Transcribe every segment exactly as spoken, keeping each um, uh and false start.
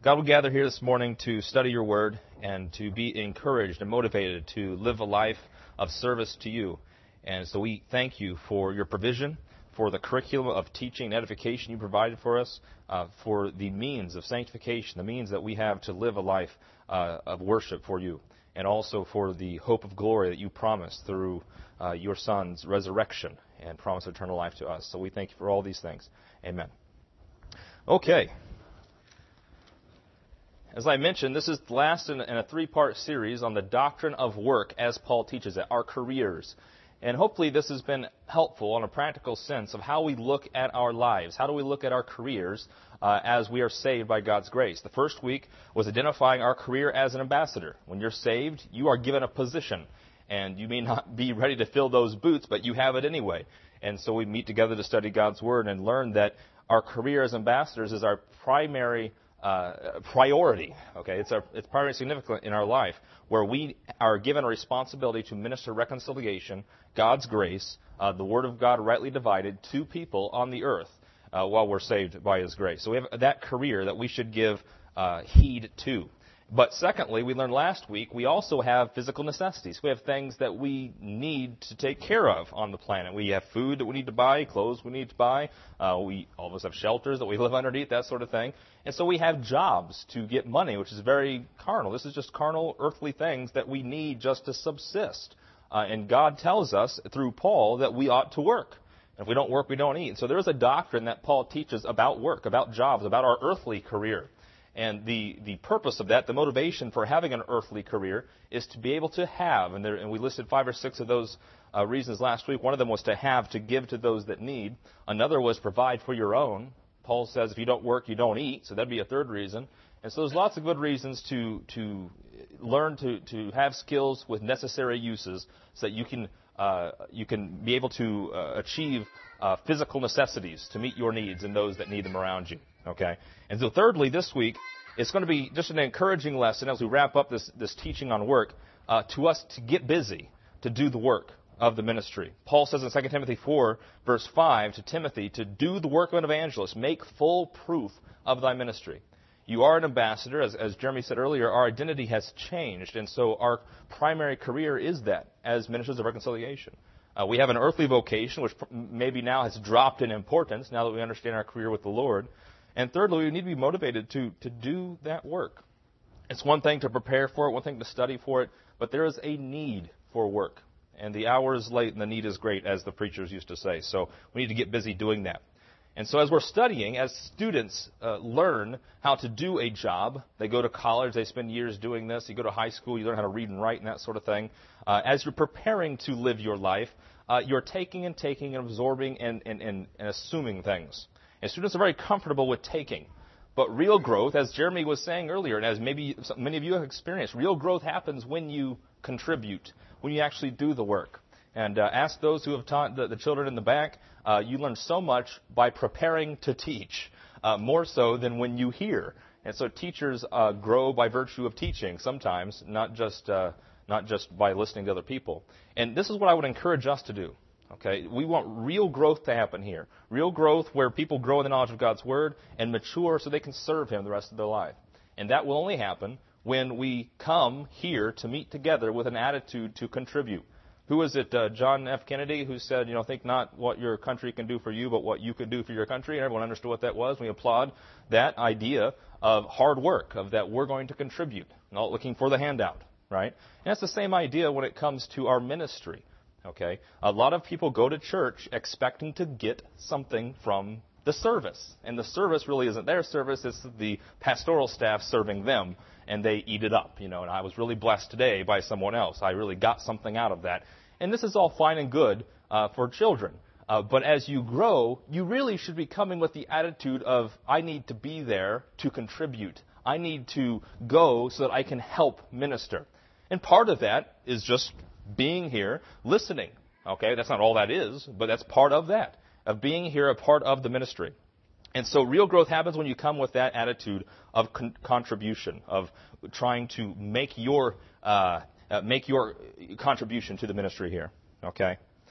God, we gather here this morning to study your word and to be encouraged and motivated to live a life of service to you. And so we thank you for your provision, for the curriculum of teaching and edification you provided for us, uh, for the means of sanctification, the means that we have to live a life uh, of worship for you, and also for the hope of glory that you promised through uh, your Son's resurrection and promise of eternal life to us. So we thank you for all these things. Amen. Okay. As I mentioned, this is the last in a three-part series on the doctrine of work as Paul teaches it, our careers. And hopefully this has been helpful in a practical sense of how we look at our lives. How do we look at our careers uh, as we are saved by God's grace? The first week was identifying our career as an ambassador. When you're saved, you are given a position. And you may not be ready to fill those boots, but you have it anyway. And so we meet together to study God's Word and learn that our career as ambassadors is our primary Uh, priority, okay? It's, our, it's primarily significant in our life, where we are given a responsibility to minister reconciliation, God's grace, uh, the Word of God rightly divided to people on the earth uh, while we're saved by His grace. So we have that career that we should give uh, heed to. But secondly, we learned last week, we also have physical necessities. We have things that we need to take care of on the planet. We have food that we need to buy, clothes we need to buy. Uh, we all of us have shelters that we live underneath, that sort of thing. And so we have jobs to get money, which is very carnal. This is just carnal, earthly things that we need just to subsist. Uh, and God tells us through Paul that we ought to work. And if we don't work, we don't eat. And so there is a doctrine that Paul teaches about work, about jobs, about our earthly career. And the, the purpose of that, the motivation for having an earthly career, is to be able to have, and, there, and we listed five or six of those uh, reasons last week. One of them was to have, to give to those that need. Another was provide for your own. Paul says if you don't work, you don't eat, so that'd be a third reason. And so there's lots of good reasons to, to learn to, to have skills with necessary uses so that you can, uh, you can be able to uh, achieve uh, physical necessities to meet your needs and those that need them around you. Okay? And so thirdly, this week, it's going to be just an encouraging lesson as we wrap up this, this teaching on work uh, to us to get busy, to do the work of the ministry. Paul says in Second Timothy four, verse five, to Timothy, to do the work of an evangelist, make full proof of thy ministry. You are an ambassador. As, as Jeremy said earlier, our identity has changed, and so our primary career is that as ministers of reconciliation. Uh, we have an earthly vocation, which maybe now has dropped in importance now that we understand our career with the Lord. And thirdly, we need to be motivated to, to do that work. It's one thing to prepare for it, one thing to study for it, but there is a need for work. And the hour is late and the need is great, as the preachers used to say. So we need to get busy doing that. And so as we're studying, as students uh, learn how to do a job, they go to college, they spend years doing this. You go to high school, you learn how to read and write and that sort of thing. Uh, as you're preparing to live your life, uh, you're taking and taking and absorbing and, and, and, and assuming things. And students are very comfortable with taking. But real growth, as Jeremy was saying earlier, and as maybe many of you have experienced, real growth happens when you contribute, when you actually do the work. And uh, ask those who have taught the, the children in the back, uh, you learn so much by preparing to teach, uh, more so than when you hear. And so teachers uh, grow by virtue of teaching sometimes, not just uh, not just by listening to other people. And this is what I would encourage us to do. Okay, we want real growth to happen here. Real growth where people grow in the knowledge of God's Word and mature so they can serve Him the rest of their life. And that will only happen when we come here to meet together with an attitude to contribute. Who was it, uh, John F. Kennedy, who said, you know, think not what your country can do for you, but what you can do for your country. And everyone understood what that was. We applaud that idea of hard work, of that we're going to contribute, not looking for the handout, right? And that's the same idea when it comes to our ministry. Okay, a lot of people go to church expecting to get something from the service. And the service really isn't their service, it's the pastoral staff serving them, and they eat it up. You know, and I was really blessed today by someone else. I really got something out of that. And this is all fine and good uh, for children. Uh, but as you grow, you really should be coming with the attitude of, I need to be there to contribute. I need to go so that I can help minister. And part of that is just being here, listening. Okay, that's not all that is, but that's part of that, of being here, a part of the ministry. And so real growth happens when you come with that attitude of con- contribution, of trying to make your uh, uh, make your contribution to the ministry here. Okay,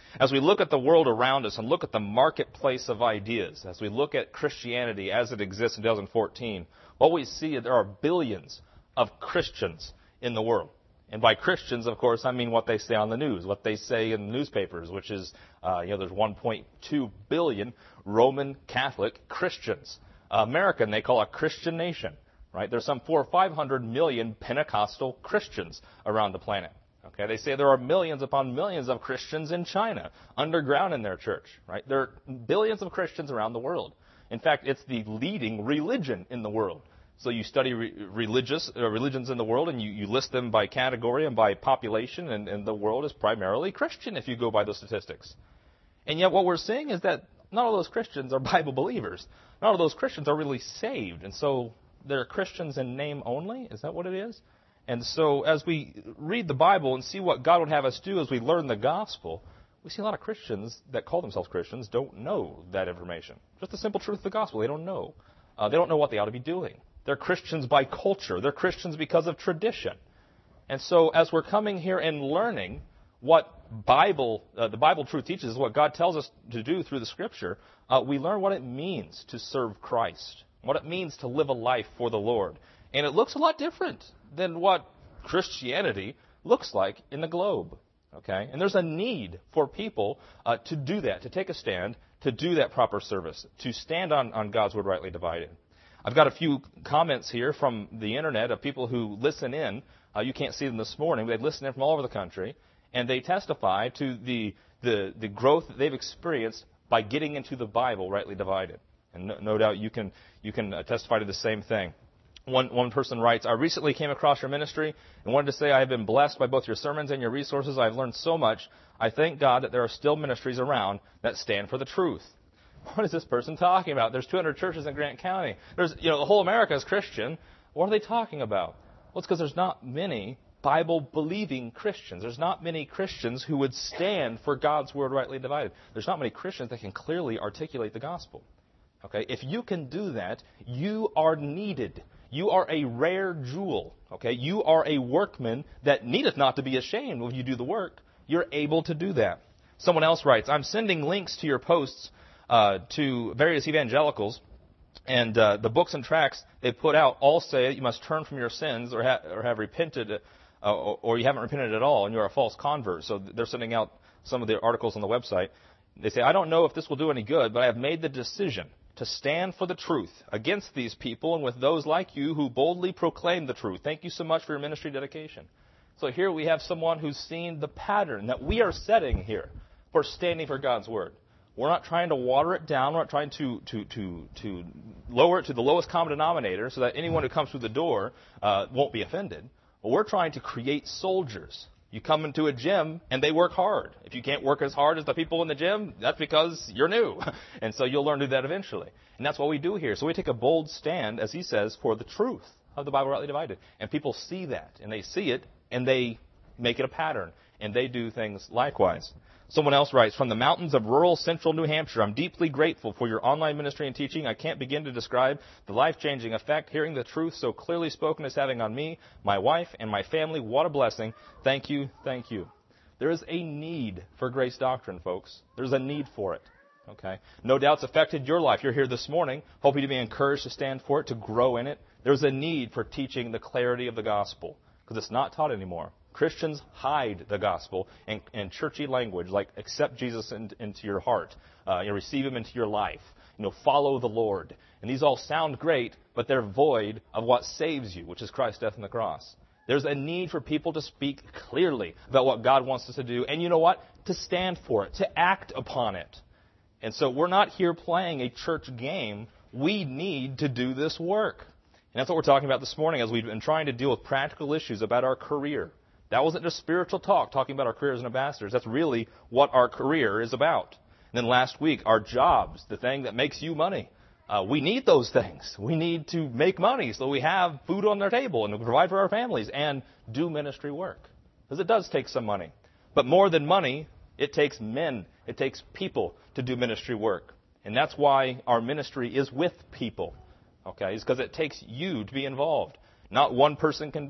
As we look at the world around us and look at the marketplace of ideas, as we look at Christianity as it exists in two thousand fourteen, what we see is there are billions of Christians in the world. And by Christians, of course, I mean what they say on the news, what they say in the newspapers, which is, uh, you know, there's one point two billion Roman Catholic Christians. Uh, American, they call a Christian nation, right? There's some four or five hundred million Pentecostal Christians around the planet. Okay, they say there are millions upon millions of Christians in China, underground in their church, right? There are billions of Christians around the world. In fact, it's the leading religion in the world. So you study re- religious uh, religions in the world, and you, you list them by category and by population, and, and the world is primarily Christian if you go by those statistics. And yet what we're seeing is that not all those Christians are Bible believers. Not all those Christians are really saved. And so they're Christians in name only? Is that what it is? And so as we read the Bible and see what God would have us do as we learn the gospel, we see a lot of Christians that call themselves Christians don't know that information. Just the simple truth of the gospel. They don't know. Uh, they don't know what they ought to be doing. They're Christians by culture. They're Christians because of tradition. And so as we're coming here and learning what Bible, uh, the Bible truth teaches, what God tells us to do through the Scripture, uh, we learn what it means to serve Christ, what it means to live a life for the Lord. And it looks a lot different than what Christianity looks like in the globe. Okay? And there's a need for people uh, to do that, to take a stand, to do that proper service, to stand on, on God's word rightly divided. I've got a few comments here from the internet of people who listen in. Uh, you can't see them this morning, but they listen in from all over the country, and they testify to the, the, the growth that they've experienced by getting into the Bible rightly divided. And no, no doubt you can, you can uh, testify to the same thing. One, one person writes, I recently came across your ministry and wanted to say I have been blessed by both your sermons and your resources. I've learned so much. I thank God that there are still ministries around that stand for the truth. What is this person talking about? There's two hundred churches in Grant County. There's, you know, the whole America is Christian. What are they talking about? Well, it's because there's not many Bible-believing Christians. There's not many Christians who would stand for God's word rightly divided. There's not many Christians that can clearly articulate the gospel. Okay? If you can do that, you are needed. You are a rare jewel. Okay? You are a workman that needeth not to be ashamed when you do the work. You're able to do that. Someone else writes, I'm sending links to your posts Uh, to various evangelicals, and uh, the books and tracts they put out all say that you must turn from your sins or, ha- or have repented, uh, or, or you haven't repented at all, and you're a false convert. So they're sending out some of the articles on the website. They say, I don't know if this will do any good, but I have made the decision to stand for the truth against these people and with those like you who boldly proclaim the truth. Thank you so much for your ministry dedication. So here we have someone who's seen the pattern that we are setting here for standing for God's word. We're not trying to water it down. We're not trying to, to, to, to lower it to the lowest common denominator so that anyone who comes through the door uh, won't be offended. But we're trying to create soldiers. You come into a gym and they work hard. If you can't work as hard as the people in the gym, that's because you're new. And so you'll learn to do that eventually. And that's what we do here. So we take a bold stand, as he says, for the truth of the Bible rightly divided. And people see that, and they see it, and they make it a pattern, and they do things likewise. Someone else writes, from the mountains of rural central New Hampshire, I'm deeply grateful for your online ministry and teaching. I can't begin to describe the life-changing effect hearing the truth so clearly spoken is having on me, my wife, and my family. What a blessing. Thank you, thank you. There is a need for grace doctrine, folks. There's a need for it. Okay? No doubt it's affected your life. You're here this morning, hoping to be encouraged to stand for it, to grow in it. There's a need for teaching the clarity of the gospel, because it's not taught anymore. Christians hide the gospel in, in churchy language, like accept Jesus in, into your heart, uh, you know, receive him into your life, you know, follow the Lord. And these all sound great, but they're void of what saves you, which is Christ's death on the cross. There's a need for people to speak clearly about what God wants us to do, and you know what? To stand for it, to act upon it. And so we're not here playing a church game. We need to do this work. And that's what we're talking about this morning as we've been trying to deal with practical issues about our career. That wasn't just spiritual talk, talking about our careers as ambassadors. That's really what our career is about. And then last week, our jobs, the thing that makes you money. Uh, we need those things. We need to make money so we have food on our table and to provide for our families and do ministry work. Because it does take some money. But more than money, it takes men. It takes people to do ministry work. And that's why our ministry is with people. Okay? It's because it takes you to be involved. Not one person can do it.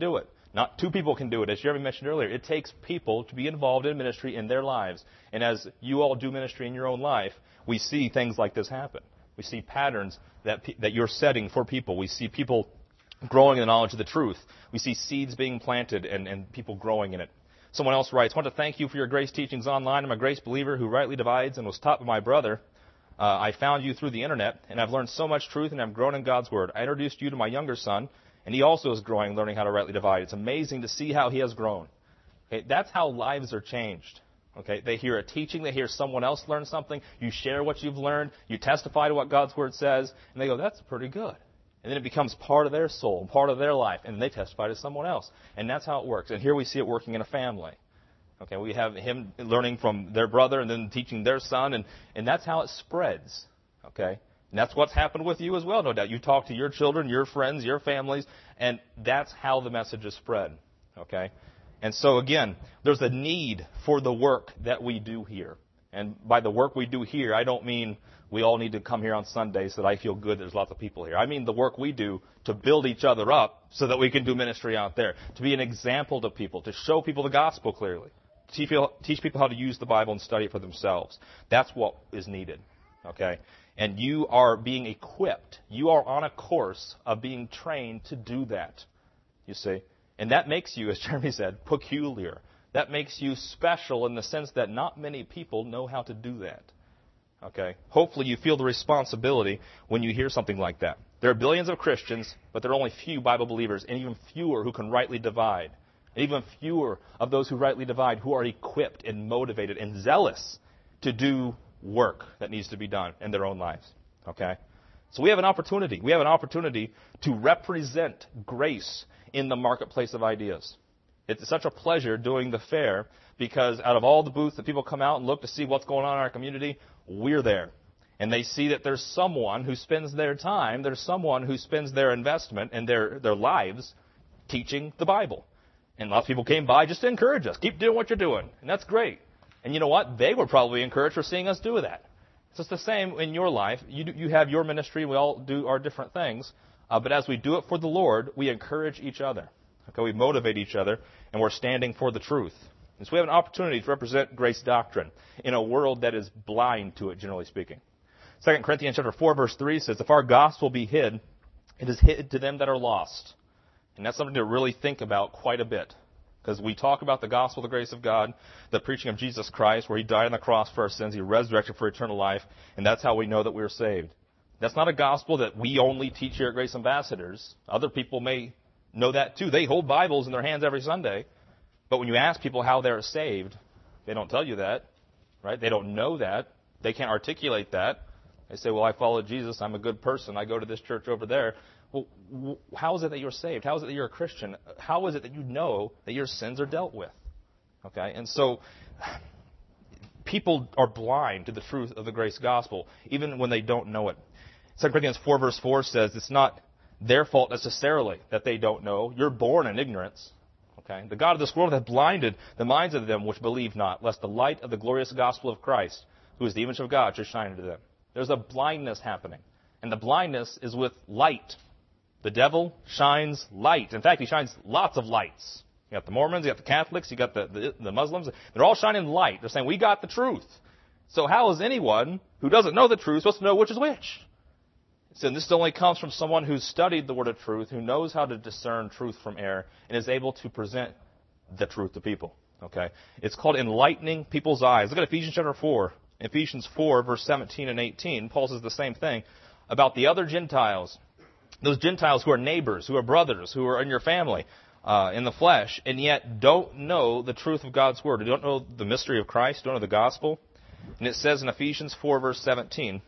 Not two people can do it. As Jeremy mentioned earlier, it takes people to be involved in ministry in their lives. And as you all do ministry in your own life, we see things like this happen. We see patterns that pe- that you're setting for people. We see people growing in the knowledge of the truth. We see seeds being planted and, and people growing in it. Someone else writes, I want to thank you for your grace teachings online. I'm a grace believer who rightly divides and was taught by my brother. Uh, I found you through the internet, and I've learned so much truth, and I've grown in God's Word. I introduced you to my younger son, and he also is growing, learning how to rightly divide. It's amazing to see how he has grown. Okay, that's how lives are changed. Okay, they hear a teaching, they hear someone else learn something, you share what you've learned, you testify to what God's Word says, and they go, that's pretty good. And then it becomes part of their soul, part of their life, and they testify to someone else. And that's how it works. And here we see it working in a family. Okay, we have him learning from their brother and then teaching their son, and, and that's how it spreads. Okay, and that's what's happened with you as well, no doubt. You talk to your children, your friends, your families, and that's how the message is spread. Okay, and so again, there's a need for the work that we do here. And by the work we do here, I don't mean we all need to come here on Sundays so that I feel good there's lots of people here. I mean the work we do to build each other up so that we can do ministry out there, to be an example to people, to show people the gospel clearly. Teach people how to use the Bible and study it for themselves. That's what is needed, okay? And you are being equipped. You are on a course of being trained to do that, you see. And that makes you, as Jeremy said, peculiar. That makes you special in the sense that not many people know how to do that, okay? Hopefully you feel the responsibility when you hear something like that. There are billions of Christians, but there are only few Bible believers, and even fewer who can rightly divide. And even fewer of those who rightly divide who are equipped and motivated and zealous to do work that needs to be done in their own lives. Okay? So we have an opportunity. We have an opportunity to represent grace in the marketplace of ideas. It's such a pleasure doing the fair because out of all the booths that people come out and look to see what's going on in our community, we're there. And they see that there's someone who spends their time, there's someone who spends their investment and their, their lives teaching the Bible. And lots of people came by just to encourage us. Keep doing what you're doing. And that's great. And you know what? They were probably encouraged for seeing us do that. So it's the same in your life. You, do, you have your ministry. We all do our different things. Uh, but as we do it for the Lord, we encourage each other. Okay, we motivate each other. And we're standing for the truth. And so we have an opportunity to represent grace doctrine in a world that is blind to it, generally speaking. Second Corinthians chapter four, verse three says, if our gospel be hid, it is hid to them that are lost. And that's something to really think about quite a bit. Because we talk about the gospel of the grace of God, the preaching of Jesus Christ, where He died on the cross for our sins, He resurrected for eternal life, and that's how we know that we're saved. That's not a gospel that we only teach here at Grace Ambassadors. Other people may know that too. They hold Bibles in their hands every Sunday. But when you ask people how they're saved, they don't tell you that. Right? They don't know that. They can't articulate that. They say, well, I follow Jesus. I'm a good person. I go to this church over there. Well, how is it that you're saved? How is it that you're a Christian? How is it that you know that your sins are dealt with? Okay, and so people are blind to the truth of the grace gospel, even when they don't know it. Second Corinthians four, verse four says, it's not their fault necessarily that they don't know. You're born in ignorance. Okay, the God of this world hath blinded the minds of them which believe not, lest the light of the glorious gospel of Christ, who is the image of God, should shine into them. There's a blindness happening, and the blindness is with light. The devil shines light. In fact, he shines lots of lights. You got the Mormons, you got the Catholics, you got the, the, the Muslims. They're all shining light. They're saying, we got the truth. So how is anyone who doesn't know the truth supposed to know which is which? So this only comes from someone who's studied the word of truth, who knows how to discern truth from error, and is able to present the truth to people. Okay? It's called enlightening people's eyes. Look at Ephesians chapter four. Ephesians four, verse seventeen and eighteen. Paul says the same thing about the other Gentiles. Those Gentiles who are neighbors, who are brothers, who are in your family, uh, in the flesh, and yet don't know the truth of God's word. Don't know the mystery of Christ, don't know the gospel. And it says in Ephesians four, verse seventeen,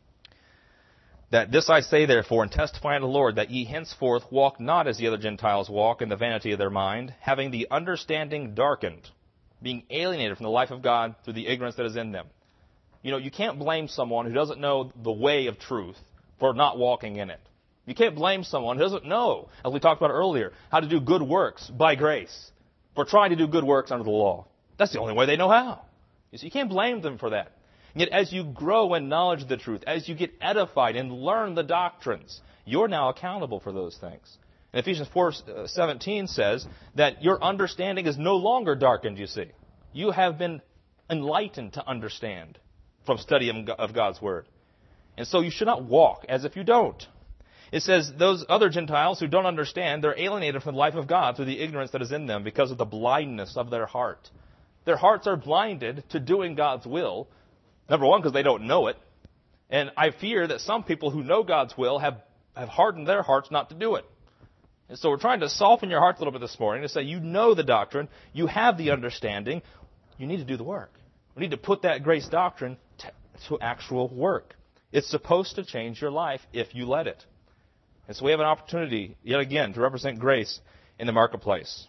that this I say therefore, and testify unto the Lord, that ye henceforth walk not as the other Gentiles walk in the vanity of their mind, having the understanding darkened, being alienated from the life of God through the ignorance that is in them. You know, you can't blame someone who doesn't know the way of truth for not walking in it. You can't blame someone who doesn't know, as we talked about earlier, how to do good works by grace, for trying to do good works under the law. That's the only way they know how. You see, you can't blame them for that. And yet, as you grow in knowledge of the truth, as you get edified and learn the doctrines, you're now accountable for those things. And Ephesians four seventeen says that your understanding is no longer darkened, you see. You have been enlightened to understand from study of God's Word. And so you should not walk as if you don't. It says those other Gentiles who don't understand, they're alienated from the life of God through the ignorance that is in them because of the blindness of their heart. Their hearts are blinded to doing God's will. Number one, because they don't know it. And I fear that some people who know God's will have, have hardened their hearts not to do it. And so we're trying to soften your hearts a little bit this morning to say you know the doctrine, you have the understanding, you need to do the work. We need to put that grace doctrine to, to actual work. It's supposed to change your life if you let it. And so we have an opportunity, yet again, to represent grace in the marketplace.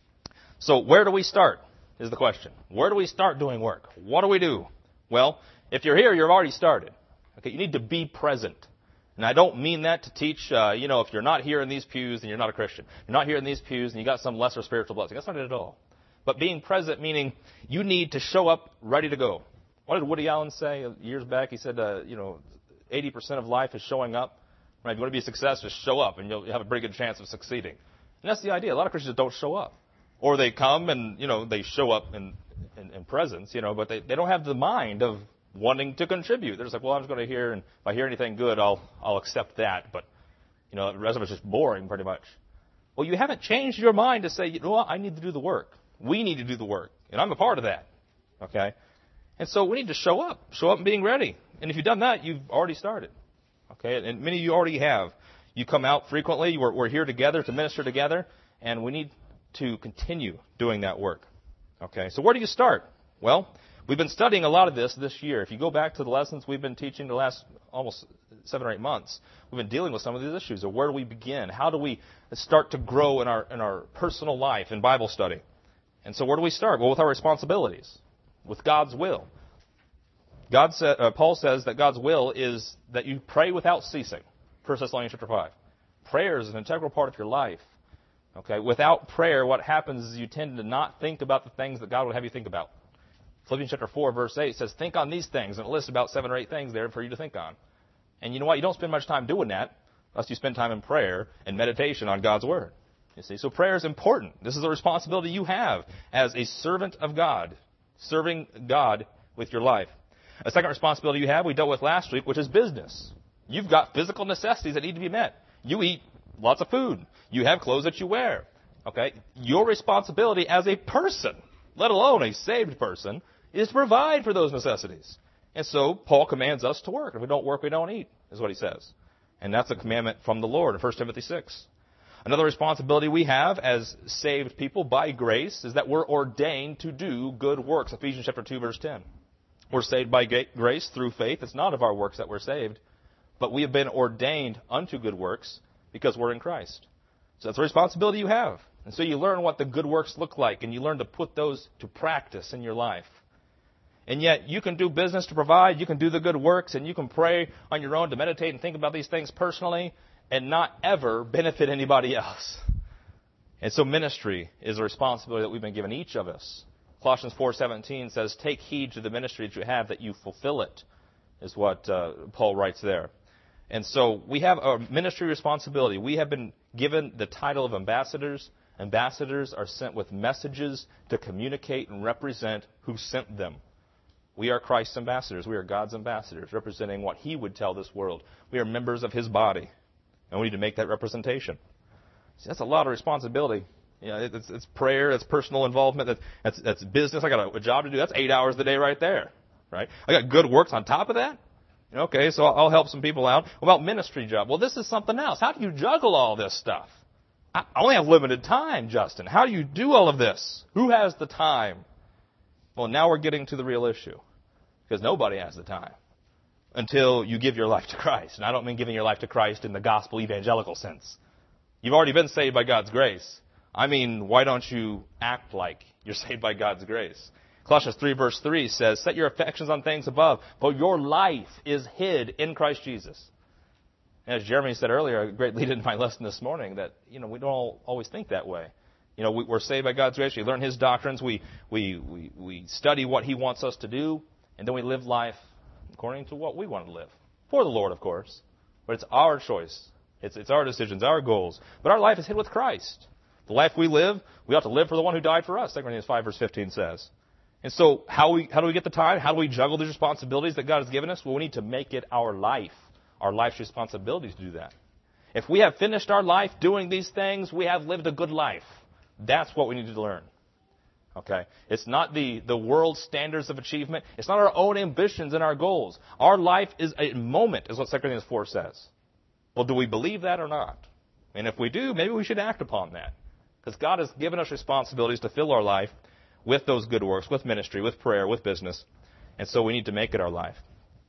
So where do we start is the question. Where do we start doing work? What do we do? Well, if you're here, you've already started. Okay, you need to be present. And I don't mean that to teach, uh, you know, if you're not here in these pews, then you're not a Christian. You're not here in these pews, and you got some lesser spiritual blessing. That's not it at all. But being present, meaning you need to show up ready to go. What did Woody Allen say years back? He said, uh, you know, eighty percent of life is showing up. Right? If you want to be a success, just show up, and you'll have a pretty good chance of succeeding. And that's the idea. A lot of Christians don't show up. Or they come and, you know, they show up in, in, in presence, you know, but they, they don't have the mind of wanting to contribute. They're just like, well, I'm just going to hear, and if I hear anything good, I'll I'll accept that. But, you know, the rest of it's just boring pretty much. Well, you haven't changed your mind to say, you know what, I need to do the work. We need to do the work. And I'm a part of that. Okay? And so we need to show up. Show up and being ready. And if you've done that, you've already started. Okay? And many of you already have. You come out frequently. We're, we're here together to minister together. And we need to continue doing that work. Okay? So where do you start? Well, we've been studying a lot of this this year. If you go back to the lessons we've been teaching the last almost seven or eight months, we've been dealing with some of these issues. Of where do we begin? How do we start to grow in our in our personal life in Bible study? And so where do we start? Well, with our responsibilities, with God's will. God sa- uh, Paul says that God's will is that you pray without ceasing. First Thessalonians chapter five. Prayer is an integral part of your life. Okay, without prayer, what happens is you tend to not think about the things that God would have you think about. Philippians chapter four, verse eight says, think on these things, and it lists about seven or eight things there for you to think on. And you know what? You don't spend much time doing that unless you spend time in prayer and meditation on God's Word. You see, so prayer is important. This is a responsibility you have as a servant of God, serving God with your life. A second responsibility you have, we dealt with last week, which is business. You've got physical necessities that need to be met. You eat lots of food. You have clothes that you wear. Okay? Your responsibility as a person, let alone a saved person, is to provide for those necessities. And so Paul commands us to work. If we don't work, we don't eat, is what he says. And that's a commandment from the Lord in First Timothy six. Another responsibility we have as saved people by grace is that we're ordained to do good works. Ephesians chapter two, verse ten. We're saved by grace through faith. It's not of our works that we're saved, but we have been ordained unto good works because we're in Christ. So that's a responsibility you have. And so you learn what the good works look like, and you learn to put those to practice in your life. And yet you can do business to provide, you can do the good works, and you can pray on your own to meditate and think about these things personally and not ever benefit anybody else. And so ministry is a responsibility that we've been given, each of us. Colossians four seventeen says, take heed to the ministry that you have, that you fulfill it, is what uh, Paul writes there. And so we have a ministry responsibility. We have been given the title of ambassadors. Ambassadors are sent with messages to communicate and represent who sent them. We are Christ's ambassadors. We are God's ambassadors, representing what He would tell this world. We are members of His body, and we need to make that representation. See, that's a lot of responsibility. You know, it's, it's prayer, it's personal involvement, that's, that's, that's business. I got a, a job to do. That's eight hours a day right there, right? I got good works on top of that. Okay, so I'll help some people out. What about ministry job? Well, this is something else. How do you juggle all this stuff? I only have limited time, Justin. How do you do all of this? Who has the time? Well, now we're getting to the real issue. Because nobody has the time until you give your life to Christ. And I don't mean giving your life to Christ in the gospel evangelical sense. You've already been saved by God's grace. I mean, why don't you act like you're saved by God's grace? Colossians three verse three says, set your affections on things above, for your life is hid in Christ Jesus. And as Jeremy said earlier, a great lead in my lesson this morning, that, you know, we don't all always think that way. You know, we, we're saved by God's grace. We learn His doctrines. We, we, we, we study what He wants us to do. And then we live life according to what we want to live. For the Lord, of course. But it's our choice It's, it's our decisions, our goals. But our life is hid with Christ. The life we live, we ought to live for the one who died for us, Second Corinthians five, verse fifteen says. And so how, we, how do we get the time? How do we juggle these responsibilities that God has given us? Well, we need to make it our life, our life's responsibility to do that. If we have finished our life doing these things, we have lived a good life. That's what we need to learn. Okay? It's not the, the world's standards of achievement. It's not our own ambitions and our goals. Our life is a moment, is what Second Corinthians four says. Well, do we believe that or not? And if we do, maybe we should act upon that. Because God has given us responsibilities to fill our life with those good works, with ministry, with prayer, with business. And so we need to make it our life.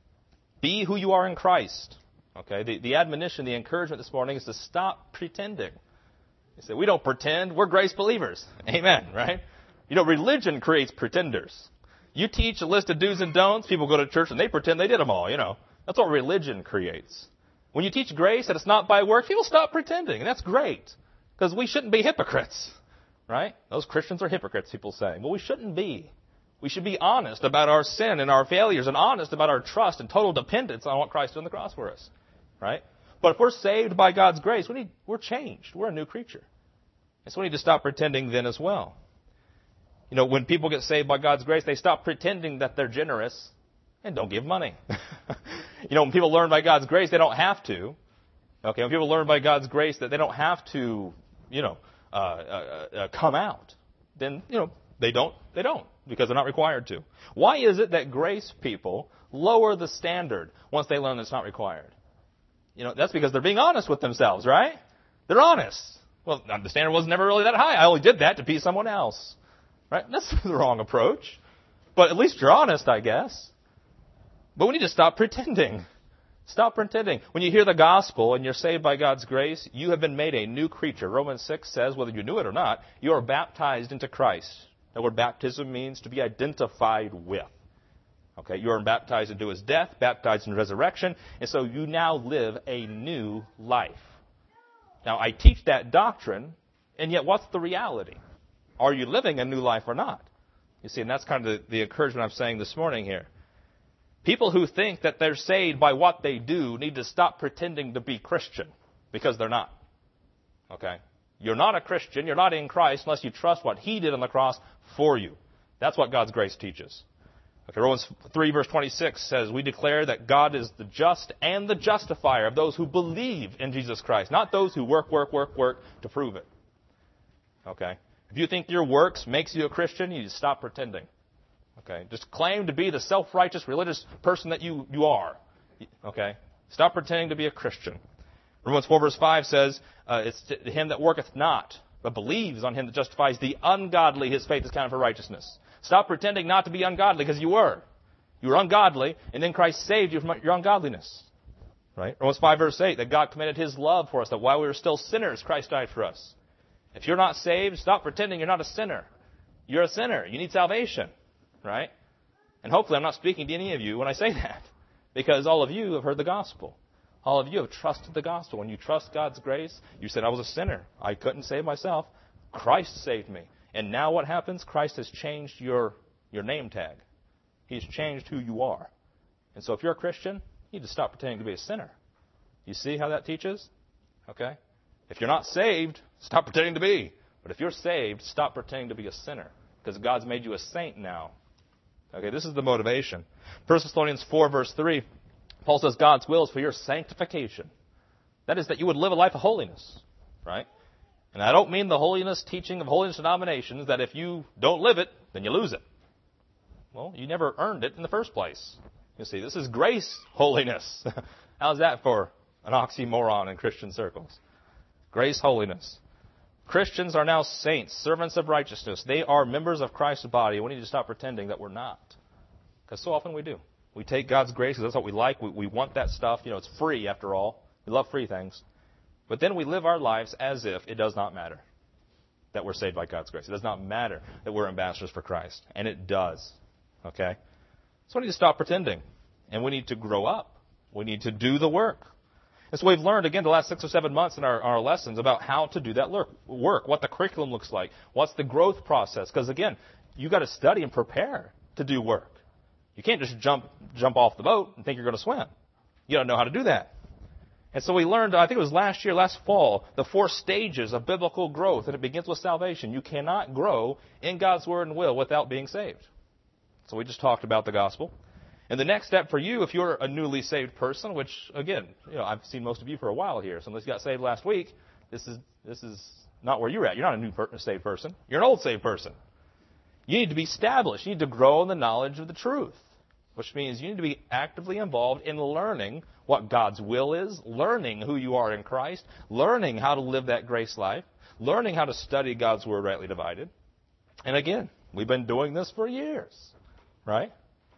Be who you are in Christ. Okay, the, the admonition, the encouragement this morning is to stop pretending. You say, we don't pretend, we're grace believers. Amen, right? You know, religion creates pretenders. You teach a list of do's and don'ts, people go to church and they pretend they did them all, you know. That's what religion creates. When you teach grace and it's not by works, people stop pretending, and that's great. Because we shouldn't be hypocrites, right? Those Christians are hypocrites, people say. Well, we shouldn't be. We should be honest about our sin and our failures and honest about our trust and total dependence on what Christ did on the cross for us, right? But if we're saved by God's grace, we need, we're changed. We're a new creature. And so we need to stop pretending then as well. You know, when people get saved by God's grace, they stop pretending that they're generous and don't give money. You know, when people learn by God's grace, they don't have to. Okay, when people learn by God's grace that they don't have to, you know, uh, uh, uh, come out, then, you know, they don't, they don't, because they're not required to. Why is it that grace people lower the standard once they learn it's not required? You know, that's because they're being honest with themselves, right? They're honest. Well, the standard was never really that high. I only did that to please someone else. Right? That's the wrong approach. But at least you're honest, I guess. But we need to stop pretending. Stop pretending. When you hear the gospel and you're saved by God's grace, you have been made a new creature. Romans six says, whether you knew it or not, you are baptized into Christ. The word baptism means to be identified with. Okay, you are baptized into his death, baptized in resurrection, and so you now live a new life. Now, I teach that doctrine, and yet what's the reality? Are you living a new life or not? You see, and that's kind of the, the encouragement I'm saying this morning here. People who think that they're saved by what they do need to stop pretending to be Christian, because they're not. Okay? You're not a Christian, you're not in Christ unless you trust what he did on the cross for you. That's what God's grace teaches. Okay, Romans three verse twenty-six says, we declare that God is the just and the justifier of those who believe in Jesus Christ, not those who work, work, work, work to prove it. Okay? If you think your works makes you a Christian, you need to stop pretending. Okay? Just claim to be the self-righteous religious person that you, you are. Okay? Stop pretending to be a Christian. Romans four verse five says, uh, it's to him that worketh not, but believes on him that justifies the ungodly, his faith is counted for righteousness. Stop pretending not to be ungodly, because you were. You were ungodly, and then Christ saved you from your ungodliness. Right? Romans five verse eight, that God commended his love for us, that while we were still sinners, Christ died for us. If you're not saved, stop pretending you're not a sinner. You're a sinner. You need salvation. Right? And hopefully I'm not speaking to any of you when I say that, because all of you have heard the gospel. All of you have trusted the gospel. When you trust God's grace, you said, I was a sinner. I couldn't save myself. Christ saved me. And now what happens? Christ has changed your, your name tag. He's changed who you are. And so if you're a Christian, you need to stop pretending to be a sinner. You see how that teaches? Okay? If you're not saved, stop pretending to be. But if you're saved, stop pretending to be a sinner, because God's made you a saint now. Okay, this is the motivation. First Thessalonians four verse three, Paul says God's will is for your sanctification. That is, that you would live a life of holiness. Right? And I don't mean the holiness teaching of holiness denominations, that if you don't live it, then you lose it. Well, you never earned it in the first place. You see, this is grace holiness. How's that for an oxymoron in Christian circles? Grace holiness. Christians are now saints, servants of righteousness. They are members of Christ's body. We need to stop pretending that we're not. Because so often we do. We take God's grace because that's what we like. We, we want that stuff. You know, it's free after all. We love free things. But then we live our lives as if it does not matter that we're saved by God's grace. It does not matter that we're ambassadors for Christ. And it does. Okay? So we need to stop pretending. And we need to grow up. We need to do the work. And so we've learned, again, the last six or seven months in our, our lessons about how to do that work, what the curriculum looks like, what's the growth process. Because, again, you've got to study and prepare to do work. You can't just jump jump off the boat and think you're going to swim. You don't know how to do that. And so we learned, I think it was last year, last fall, the four stages of biblical growth, and it begins with salvation. You cannot grow in God's Word and will without being saved. So we just talked about the gospel. And the next step for you, if you're a newly saved person, which, again, you know, I've seen most of you for a while here, so unless you got saved last week, this is this is not where you're at. You're not a new per- saved person. You're an old saved person. You need to be established. You need to grow in the knowledge of the truth, which means you need to be actively involved in learning what God's will is, learning who you are in Christ, learning how to live that grace life, learning how to study God's Word rightly divided. And again, we've been doing this for years, right?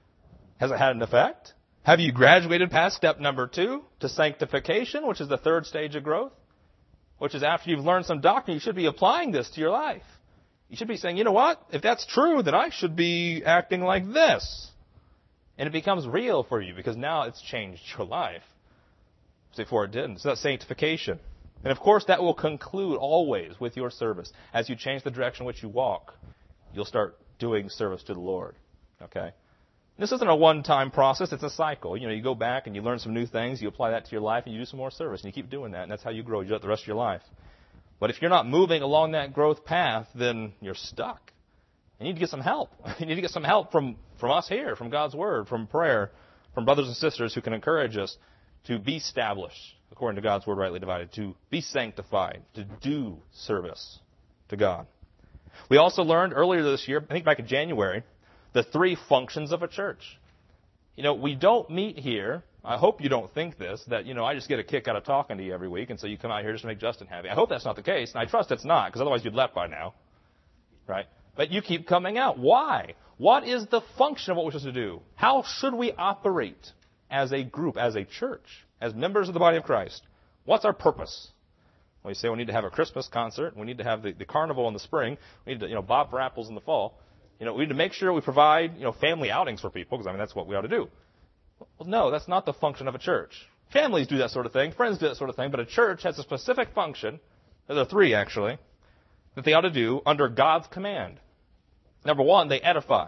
Has it had an effect? Have you graduated past step number two to sanctification, which is the third stage of growth? Which is after you've learned some doctrine, you should be applying this to your life. You should be saying, you know what? If that's true, then I should be acting like this. And it becomes real for you because now it's changed your life. Before it didn't. So that's sanctification. And of course, that will conclude always with your service. As you change the direction in which you walk, you'll start doing service to the Lord. Okay? This isn't a one-time process. It's a cycle. You know, you go back and you learn some new things. You apply that to your life and you do some more service. And you keep doing that. And that's how you grow. You do it the rest of your life. But if you're not moving along that growth path, then you're stuck. You need to get some help. You need to get some help from, from us here, from God's Word, from prayer, from brothers and sisters who can encourage us to be established according to God's Word rightly divided, to be sanctified, to do service to God. We also learned earlier this year, I think back in January, the three functions of a church. You know, we don't meet here. I hope you don't think this, that, you know, I just get a kick out of talking to you every week, and so you come out here just to make Justin happy. I hope that's not the case, and I trust it's not, because otherwise you'd left by now. Right? But you keep coming out. Why? What is the function of what we're supposed to do? How should we operate as a group, as a church, as members of the body of Christ? What's our purpose? Well, you say we need to have a Christmas concert. We need to have the, the carnival in the spring. We need to, you know, bob for apples in the fall. You know, we need to make sure we provide, you know, family outings for people, because, I mean, that's what we ought to do. Well, no, that's not the function of a church. Families do that sort of thing. Friends do that sort of thing. But a church has a specific function. There are three, actually, that they ought to do under God's command. Number one, they edify.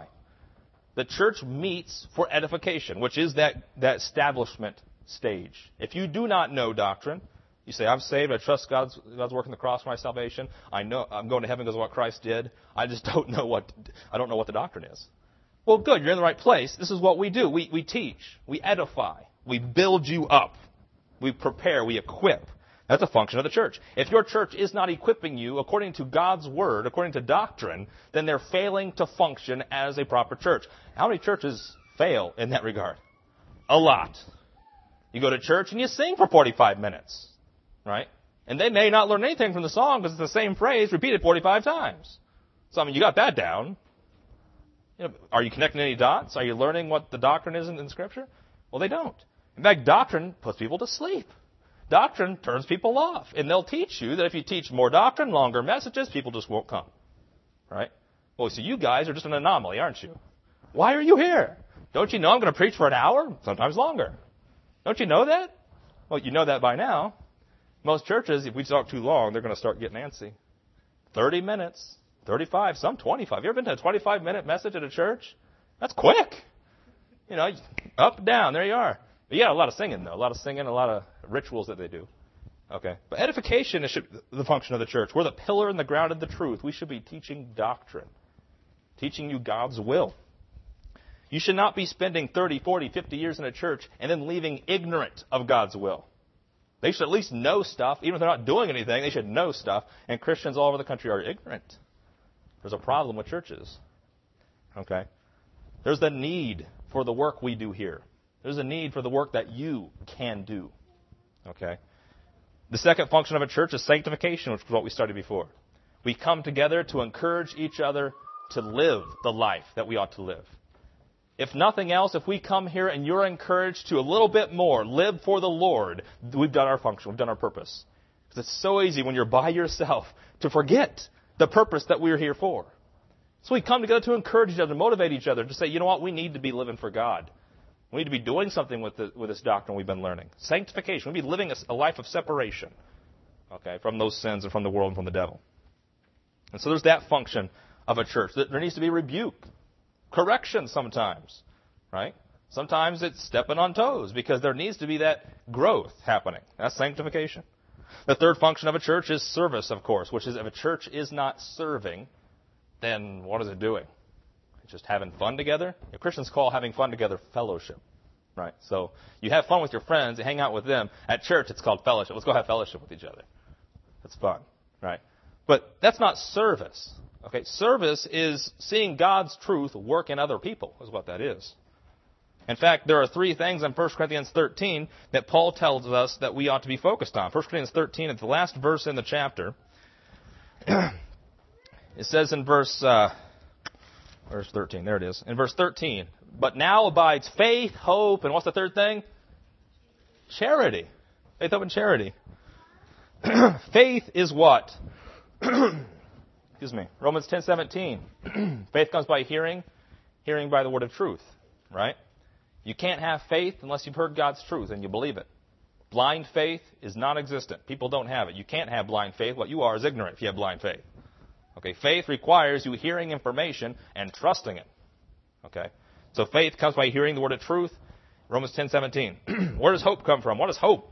The church meets for edification, which is that, that establishment stage. If you do not know doctrine, you say, I'm saved, I trust God's, God's work on the cross for my salvation, I know I'm going to heaven because of what Christ did, I just don't know what, I don't know what the doctrine is. Well, good, you're in the right place. This is what we do. We, we teach, we edify, we build you up, we prepare, we equip. That's a function of the church. If your church is not equipping you according to God's Word, according to doctrine, then they're failing to function as a proper church. How many churches fail in that regard? A lot. You go to church and you sing for forty-five minutes, right? And they may not learn anything from the song because it's the same phrase repeated forty-five times. So, I mean, you got that down. You know, are you connecting any dots? Are you learning what the doctrine is in, in Scripture? Well, they don't. In fact, doctrine puts people to sleep. Doctrine turns people off. And they'll teach you that if you teach more doctrine, longer messages, people just won't come. Right? Well, so you guys are just an anomaly, aren't you? Why are you here? Don't you know I'm going to preach for an hour? Sometimes longer. Don't you know that? Well, you know that by now. Most churches, if we talk too long, they're going to start getting antsy. thirty minutes, thirty-five, some twenty-five. You ever been to a twenty-five minute message at a church? That's quick. You know, up, down, there you are. But you got a lot of singing, though. A lot of singing, a lot of rituals that they do. Okay. But edification is the function of the church. We're the pillar and the ground of the truth. We should be teaching doctrine, teaching you God's will. You should not be spending thirty, forty, fifty years in a church and then leaving ignorant of God's will. They should at least know stuff. Even if they're not doing anything, they should know stuff. And Christians all over the country are ignorant. There's a problem with churches. Okay. There's the need for the work we do here. There's a need for the work that you can do. Okay. The second function of a church is sanctification, which is what we studied before. We come together to encourage each other to live the life that we ought to live. If nothing else, if we come here and you're encouraged to a little bit more live for the Lord, we've done our function, we've done our purpose. Because it's so easy when you're by yourself to forget the purpose that we're here for. So we come together to encourage each other, to motivate each other, to say, you know what, we need to be living for God. We need to be doing something with, the, with this doctrine we've been learning. Sanctification. We need to be living a, a life of separation, okay, from those sins and from the world and from the devil. And so there's that function of a church. There needs to be rebuke, correction sometimes, right? Sometimes it's stepping on toes because there needs to be that growth happening. That's sanctification. The third function of a church is service, of course, which is if a church is not serving, then what is it doing? It's just having fun together. You know, Christians call having fun together fellowship, right? So you have fun with your friends, you hang out with them. At church, it's called fellowship. Let's go have fellowship with each other. That's fun, right? But that's not service. Okay, service is seeing God's truth work in other people, is what that is. In fact, there are three things in First Corinthians thirteen that Paul tells us that we ought to be focused on. First Corinthians thirteen, at the last verse in the chapter, it says in verse, uh, verse thirteen, there it is, in verse thirteen, but now abides faith, hope, and what's the third thing? Charity. Faith, hope, and charity. Faith is what? Excuse me. Romans ten seventeen. Faith comes by hearing, hearing by the word of truth, right? You can't have faith unless you've heard God's truth and you believe it. Blind faith is non-existent. People don't have it. You can't have blind faith. What you are is ignorant if you have blind faith. Okay, faith requires you hearing information and trusting it. Okay, so faith comes by hearing the word of truth. Romans ten seventeen. Where does hope come from? What is hope?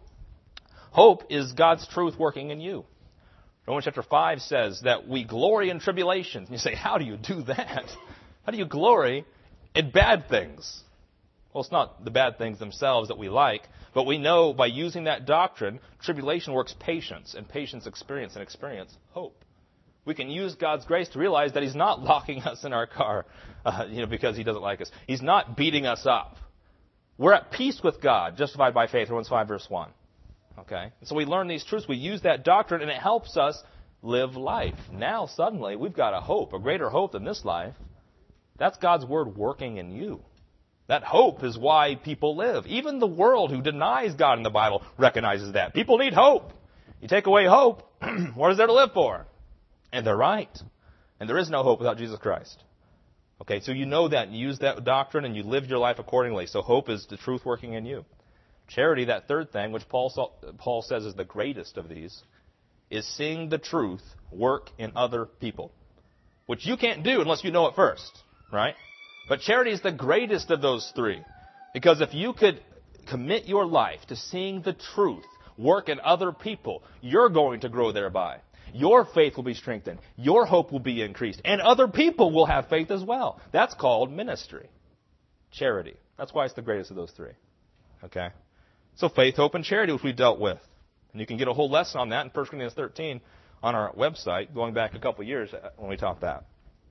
Hope is God's truth working in you. Romans chapter five says that we glory in tribulations. And you say, how do you do that? How do you glory in bad things? Well, it's not the bad things themselves that we like, but we know by using that doctrine, tribulation works patience, and patience experience, and experience hope. We can use God's grace to realize that He's not locking us in our car, uh, you know, because He doesn't like us. He's not beating us up. We're at peace with God, justified by faith, Romans five, verse one. Okay? And so we learn these truths, we use that doctrine, and it helps us live life. Now, suddenly, we've got a hope, a greater hope than this life. That's God's Word working in you. That hope is why people live. Even the world who denies God in the Bible recognizes that. People need hope. You take away hope, what is there to live for? And they're right. And there is no hope without Jesus Christ. Okay, so you know that and you use that doctrine and you live your life accordingly. So hope is the truth working in you. Charity, that third thing, which Paul, saw, Paul says is the greatest of these, is seeing the truth work in other people. Which you can't do unless you know it first, right? But charity is the greatest of those three. Because if you could commit your life to seeing the truth work in other people, you're going to grow thereby. Your faith will be strengthened. Your hope will be increased. And other people will have faith as well. That's called ministry. Charity. That's why it's the greatest of those three. Okay? So faith, hope, and charity, which we dealt with. And you can get a whole lesson on that in First Corinthians thirteen on our website, going back a couple years when we taught that.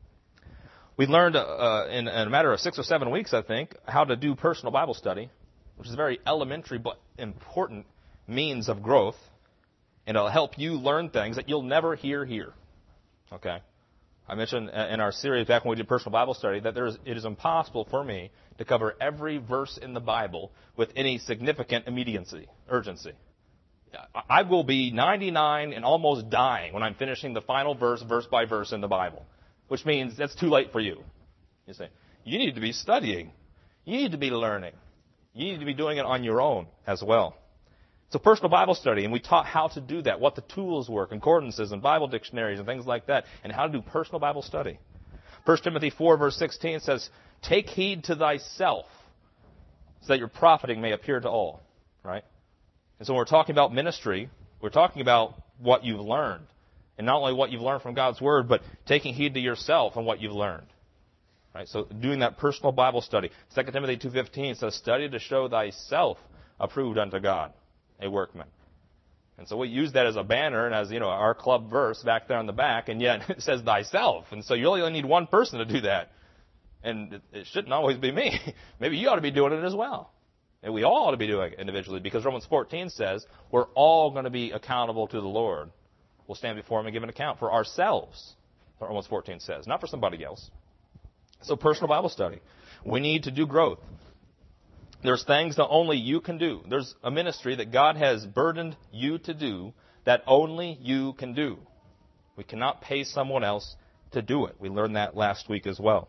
We learned uh, in, in a matter of six or seven weeks, I think, how to do personal Bible study, which is a very elementary but important means of growth. And it'll help you learn things that you'll never hear here. Okay? I mentioned in our series back when we did personal Bible study that there is, it is impossible for me to cover every verse in the Bible with any significant immediacy, urgency. I will be ninety-nine and almost dying when I'm finishing the final verse, verse by verse in the Bible. Which means that's too late for you. You say, you need to be studying. You need to be learning. You need to be doing it on your own as well. So personal Bible study, and we taught how to do that, what the tools were, concordances and Bible dictionaries and things like that, and how to do personal Bible study. First Timothy four, verse sixteen says, take heed to thyself, so that your profiting may appear to all. Right? And so when we're talking about ministry, we're talking about what you've learned. And not only what you've learned from God's Word, but taking heed to yourself and what you've learned. Right? So doing that personal Bible study. Second Timothy two fifteen says, study to show thyself approved unto God, a workman. And so we use that as a banner and as, you know, our club verse back there on the back, and yet it says thyself. And so you really only need one person to do that. And it, it shouldn't always be me. Maybe you ought to be doing it as well. And we all ought to be doing it individually, because Romans fourteen says we're all going to be accountable to the Lord. We'll stand before Him and give an account for ourselves, Romans fourteen says, not for somebody else. So personal Bible study. We need to do growth. There's things that only you can do. There's a ministry that God has burdened you to do that only you can do. We cannot pay someone else to do it. We learned that last week as well.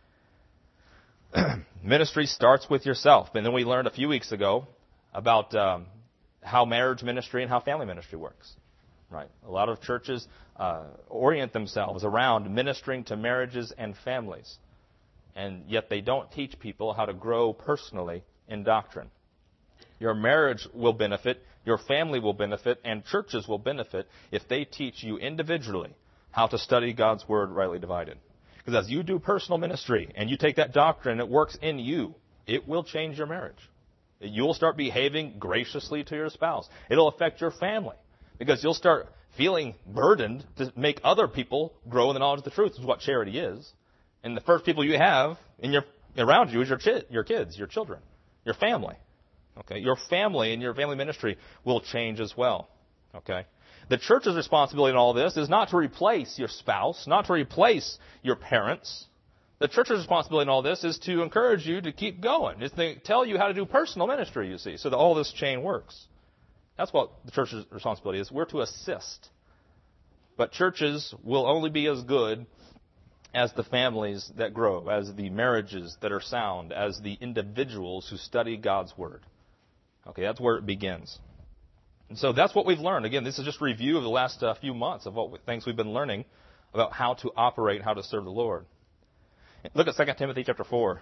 Ministry starts with yourself. And then we learned a few weeks ago about um, how marriage ministry and how family ministry works. Right. A lot of churches uh, orient themselves around ministering to marriages and families. and yet they don't teach people how to grow personally in doctrine. Your marriage will benefit, your family will benefit, and churches will benefit if they teach you individually how to study God's Word rightly divided. Because as you do personal ministry and you take that doctrine, it works in you, it will change your marriage. You'll start behaving graciously to your spouse. It'll affect your family because you'll start feeling burdened to make other people grow in the knowledge of the truth, which is what charity is. And the first people you have in your around you is your, chi- your kids, your children, your family. Okay, your family and your family ministry will change as well. Okay, the church's responsibility in all this is not to replace your spouse, not to replace your parents. The church's responsibility in all this is to encourage you to keep going. It's to tell you how to do personal ministry, you see, so that all this chain works. That's what the church's responsibility is. We're to assist. But churches will only be as good as the families that grow, as the marriages that are sound, as the individuals who study God's Word. Okay, that's where it begins. And so that's what we've learned. Again, this is just a review of the last uh, few months of what things we've been learning about how to operate, how to serve the Lord. Look at Second Timothy chapter four.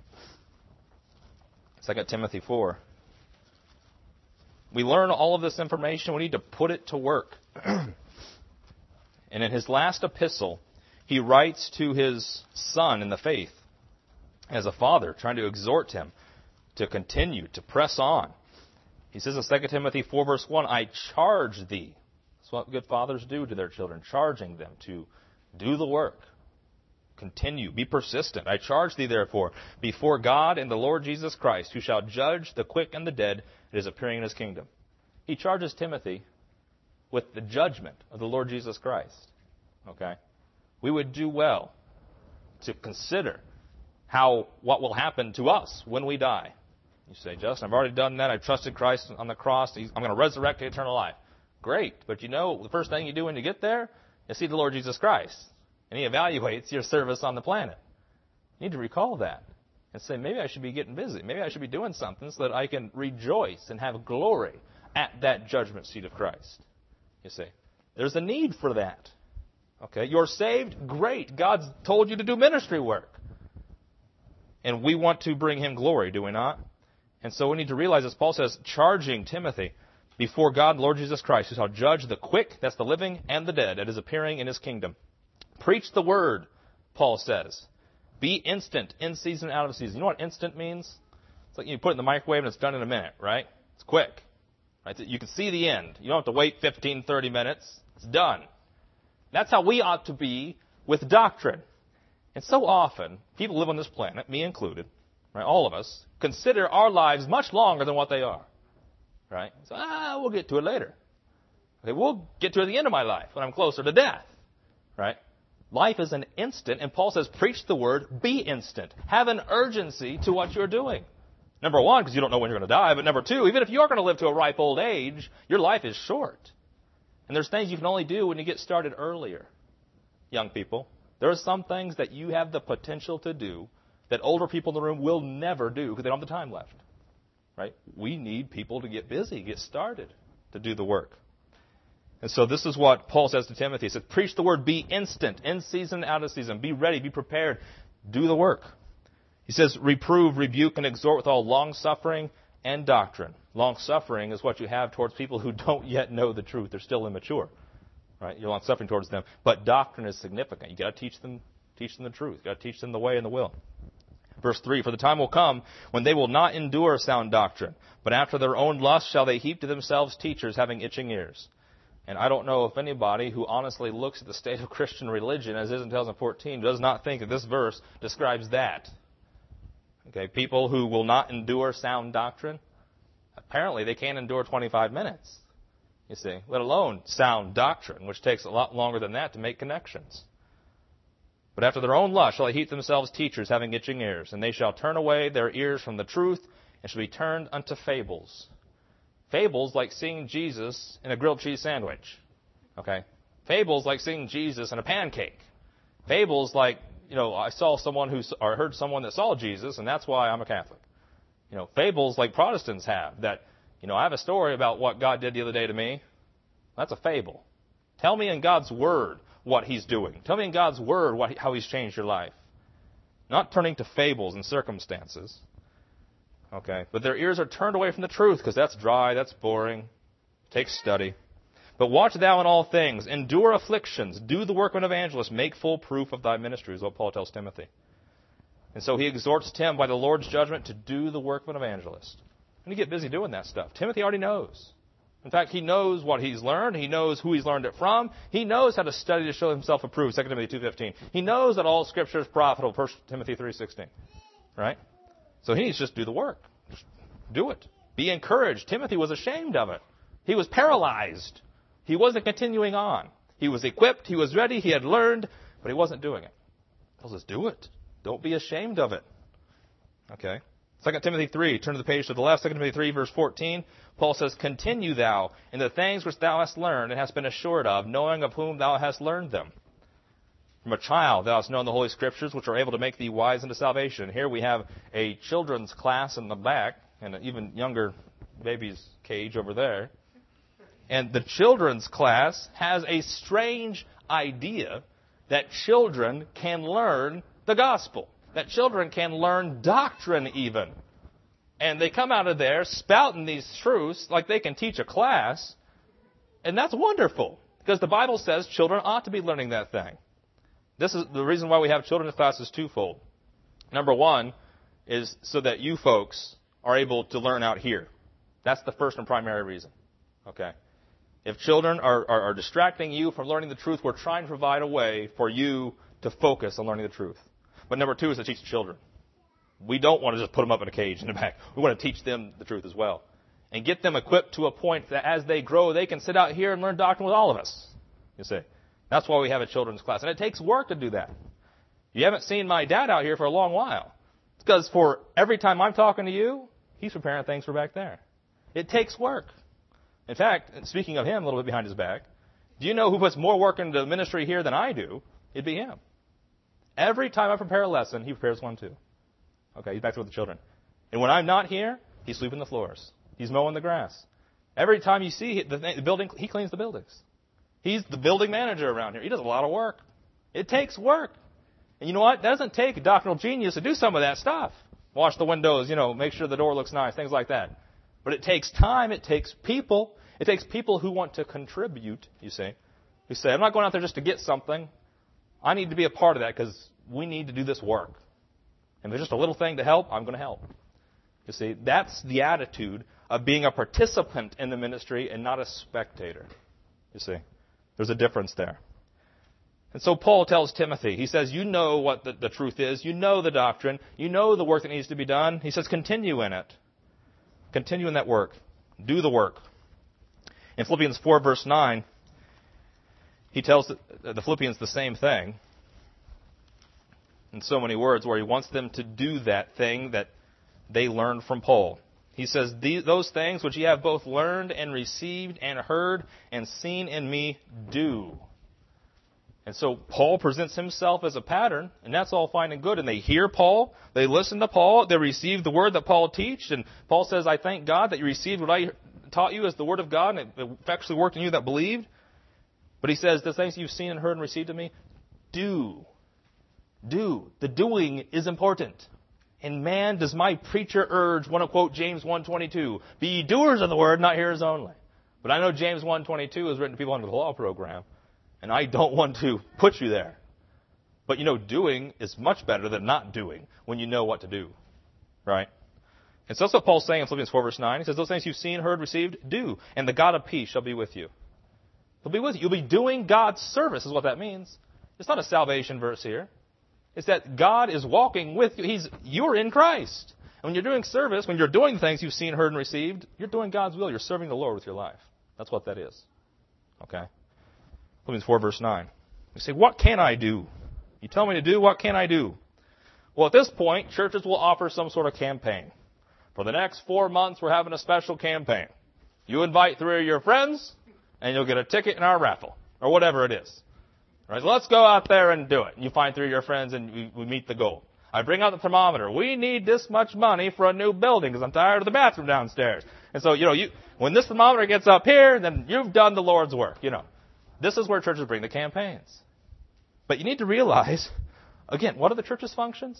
Second Timothy four. We learn all of this information. We need to put it to work. And in his last epistle, he writes to his son in the faith as a father, trying to exhort him to continue, to press on. He says in Second Timothy four, verse one, I charge thee. That's what good fathers do to their children, charging them to do the work. Continue, be persistent. I charge thee, therefore, before God and the Lord Jesus Christ, who shall judge the quick and the dead that is appearing in his kingdom. He charges Timothy with the judgment of the Lord Jesus Christ. Okay? We would do well to consider how what will happen to us when we die. You say, Justin, I've already done that. I've trusted Christ on the cross. I'm going to resurrect to eternal life. Great. But you know, the first thing you do when you get there is see the Lord Jesus Christ. And he evaluates your service on the planet. You need to recall that and say, maybe I should be getting busy. Maybe I should be doing something so that I can rejoice and have glory at that judgment seat of Christ. You see, there's a need for that. Okay, you're saved? Great. God's told you to do ministry work. And we want to bring him glory, do we not? And so we need to realize, as Paul says, charging Timothy before God and Lord Jesus Christ, who shall judge the quick, that's the living, and the dead, that is appearing in his kingdom. Preach the word, Paul says. Be instant, in season, out of season. You know what instant means? It's like you put it in the microwave and it's done in a minute, right? It's quick. Right? You can see the end. You don't have to wait fifteen, thirty minutes. It's done. That's how we ought to be with doctrine. And so often, people live on this planet, me included, right, all of us, consider our lives much longer than what they are. Right? So, ah, we'll get to it later. Okay, we'll get to it at the end of my life when I'm closer to death. Right? Life is an instant, and Paul says, preach the word, be instant. Have an urgency to what you're doing. Number one, because you don't know when you're going to die. But number two, even if you are going to live to a ripe old age, your life is short. And there's things you can only do when you get started earlier. Young people, there are some things that you have the potential to do that older people in the room will never do because they don't have the time left. Right? We need people to get busy, get started, to do the work. And so this is what Paul says to Timothy. He says, preach the word, be instant, in season, out of season. Be ready, be prepared, do the work. He says, reprove, rebuke, and exhort with all long-suffering and doctrine. Long-suffering is what you have towards people who don't yet know the truth. They're still immature. Right? You're long-suffering towards them. But doctrine is significant. You've got to teach them, teach them the truth. You've got to teach them the way and the will. Verse three, for the time will come when they will not endure sound doctrine, but after their own lust shall they heap to themselves teachers having itching ears. And I don't know if anybody who honestly looks at the state of Christian religion, as it is in two thousand fourteen, does not think that this verse describes that. Okay, people who will not endure sound doctrine, apparently they can't endure twenty-five minutes, you see, let alone sound doctrine, which takes a lot longer than that to make connections. But after their own lust shall they heap themselves teachers having itching ears, and they shall turn away their ears from the truth, and shall be turned unto fables. Fables like seeing Jesus in a grilled cheese sandwich. Okay? Fables like seeing Jesus in a pancake. Fables like, you know, I saw someone who, or heard someone that saw Jesus, and that's why I'm a Catholic. You know, fables like Protestants have, that, you know, I have a story about what God did the other day to me. That's a fable. Tell me in God's Word what He's doing. Tell me in God's Word what, how He's changed your life. Not turning to fables and circumstances. Okay, but their ears are turned away from the truth, because that's dry, that's boring. Takes study. But watch thou in all things, endure afflictions, do the work of an evangelist, make full proof of thy ministry, is what Paul tells Timothy. And so he exhorts Tim by the Lord's judgment to do the work of an evangelist. And you get busy doing that stuff. Timothy already knows. In fact, he knows what he's learned. He knows who he's learned it from. He knows how to study to show himself approved, Second Timothy two fifteen. He knows that all Scripture is profitable, First Timothy three sixteen. Right? So he needs to just do the work. Just do it. Be encouraged. Timothy was ashamed of it. He was paralyzed. He wasn't continuing on. He was equipped. He was ready. He had learned, but he wasn't doing it. He tells us, do it. Don't be ashamed of it. Okay. Second Timothy three, turn to the page to the left. Second Timothy three, verse fourteen. Paul says, continue thou in the things which thou hast learned and hast been assured of, knowing of whom thou hast learned them. From a child thou hast known the Holy Scriptures, which are able to make thee wise unto salvation. Here we have a children's class in the back, and an even younger baby's cage over there. And the children's class has a strange idea that children can learn the gospel, that children can learn doctrine even. And they come out of there spouting these truths like they can teach a class. And that's wonderful, because the Bible says children ought to be learning that thing. This is the reason why we have children's classes twofold. Number one is so that you folks are able to learn out here. That's the first and primary reason. Okay? If children are, are, are distracting you from learning the truth, we're trying to provide a way for you to focus on learning the truth. But number two is to teach children. We don't want to just put them up in a cage in the back. We want to teach them the truth as well. And get them equipped to a point that as they grow, they can sit out here and learn doctrine with all of us. You see. That's why we have a children's class. And it takes work to do that. You haven't seen my dad out here for a long while. It's because for every time I'm talking to you, he's preparing things for back there. It takes work. In fact, speaking of him a little bit behind his back, do you know who puts more work into the ministry here than I do? It'd be him. Every time I prepare a lesson, he prepares one too. Okay, he's back there with the children. And when I'm not here, he's sweeping the floors. He's mowing the grass. Every time you see the, the building, he cleans the buildings. He's the building manager around here. He does a lot of work. It takes work. And you know what? It doesn't take a doctrinal genius to do some of that stuff. Wash the windows, you know, make sure the door looks nice, things like that. But it takes time. It takes people. It takes people who want to contribute, you see. Who say, I'm not going out there just to get something. I need to be a part of that because we need to do this work. And if there's just a little thing to help, I'm going to help. You see, that's the attitude of being a participant in the ministry and not a spectator. You see, there's a difference there. And so Paul tells Timothy, he says, you know what the, the truth is. You know the doctrine. You know the work that needs to be done. He says, continue in it. Continue in that work. Do the work. In Philippians four, verse nine, he tells the, the Philippians the same thing in so many words, where he wants them to do that thing that they learned from Paul. He says, those things which ye have both learned and received and heard and seen in me, do. And so Paul presents himself as a pattern, and that's all fine and good. And they hear Paul, they listen to Paul, they receive the word that Paul teaches. And Paul says, I thank God that you received what I taught you as the word of God, and it effectually worked in you that believed. But he says, the things you've seen and heard and received of me, do. Do. The doing is important. And man, does my preacher urge, want to quote James one twenty-two, be ye doers of the word, not hearers only. But I know James one twenty-two is written to people under the law program, and I don't want to put you there. But you know, doing is much better than not doing when you know what to do. Right? And so that's what Paul's saying in Philippians four, verse nine. He says, those things you've seen, heard, received, do. And the God of peace shall be with you. He'll be with you. You'll be doing God's service is what that means. It's not a salvation verse here. It's that God is walking with you. He's, you're in Christ. And when you're doing service, when you're doing things you've seen, heard, and received, you're doing God's will. You're serving the Lord with your life. That's what that is. Okay? Philippians four, verse nine. You say, what can I do? You tell me to do, what can I do? Well, at this point, churches will offer some sort of campaign. For the next four months, we're having a special campaign. You invite three of your friends, and you'll get a ticket in our raffle, or whatever it is. Right, so let's go out there and do it. And you find three of your friends, and we, we meet the goal. I bring out the thermometer. We need this much money for a new building because I'm tired of the bathroom downstairs. And so, you know, you, when this thermometer gets up here, then you've done the Lord's work. You know, this is where churches bring the campaigns. But you need to realize, again, what are the church's functions?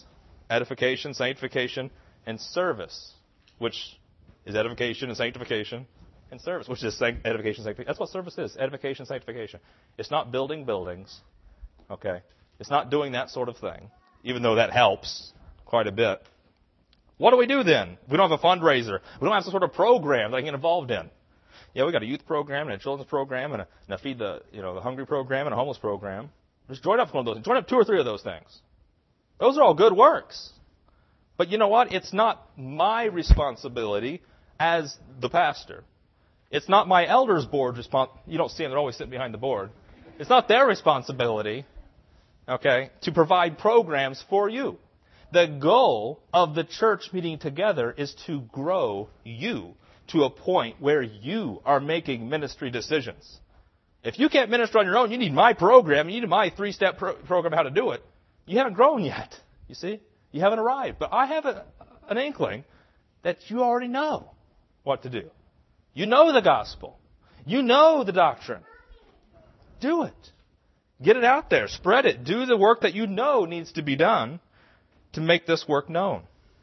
edification, sanctification, and service, which is edification and sanctification and service, which is edification, sanctification. That's what service is, edification, sanctification. It's not building buildings, okay? It's not doing that sort of thing, even though that helps quite a bit. What do we do then? We don't have a fundraiser. We don't have some sort of program that I can get involved in. Yeah, we got a youth program and a children's program and a, and a feed the you know the hungry program and a homeless program. Just join up with one of those. Join up two or three of those things. Those are all good works. But you know what? It's not my responsibility as the pastor. It's not my elders' board's responsibility. You don't see them. They're always sitting behind the board. It's not their responsibility, okay, to provide programs for you. The goal of the church meeting together is to grow you to a point where you are making ministry decisions. If you can't minister on your own, you need my program. You need my three-step pro- program how to do it. You haven't grown yet. You see? You haven't arrived. But I have a, an inkling that you already know what to do. You know the gospel. You know the doctrine. Do it. Get it out there. Spread it. Do the work that you know needs to be done to make this work known.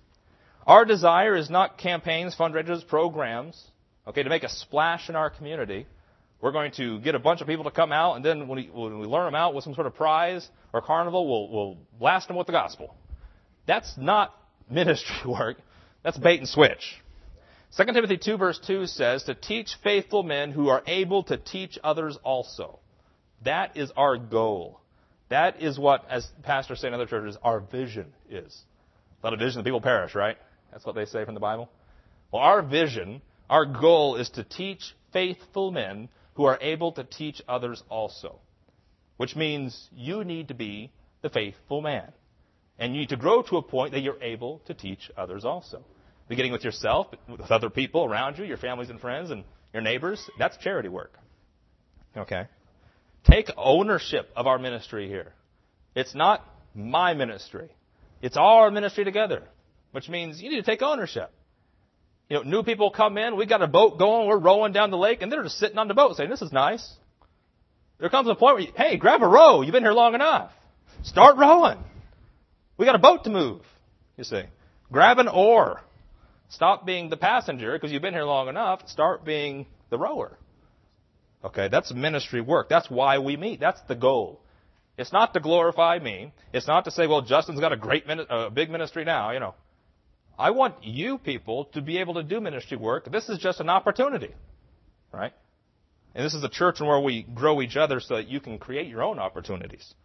Our desire is not campaigns, fundraisers, programs, okay, to make a splash in our community. We're going to get a bunch of people to come out, and then when we, when we lure them out with some sort of prize or carnival, we'll, we'll blast them with the gospel. That's not ministry work. That's bait and switch. Second Timothy two verse two says, to teach faithful men who are able to teach others also. That is our goal. That is what, as pastors say in other churches, our vision is. Without a vision, the people perish, right? That's what they say from the Bible. Well, our vision, our goal is to teach faithful men who are able to teach others also. Which means you need to be the faithful man. And you need to grow to a point that you're able to teach others also. Beginning with yourself, with other people around you, your families and friends and your neighbors. That's charity work. Okay? Take ownership of our ministry here. It's not my ministry. It's our ministry together. Which means you need to take ownership. You know, new people come in, we got a boat going, we're rowing down the lake, and they're just sitting on the boat saying, this is nice. There comes a point where, you, hey, grab a row. You've been here long enough. Start rowing. We got a boat to move, you see. Grab an oar. Stop being the passenger because you've been here long enough. Start being the rower. Okay, that's ministry work. That's why we meet. That's the goal. It's not to glorify me. It's not to say, well, Justin's got a great, uh, big ministry now, you know. I want you people to be able to do ministry work. This is just an opportunity, right? And this is a church where we grow each other so that you can create your own opportunities.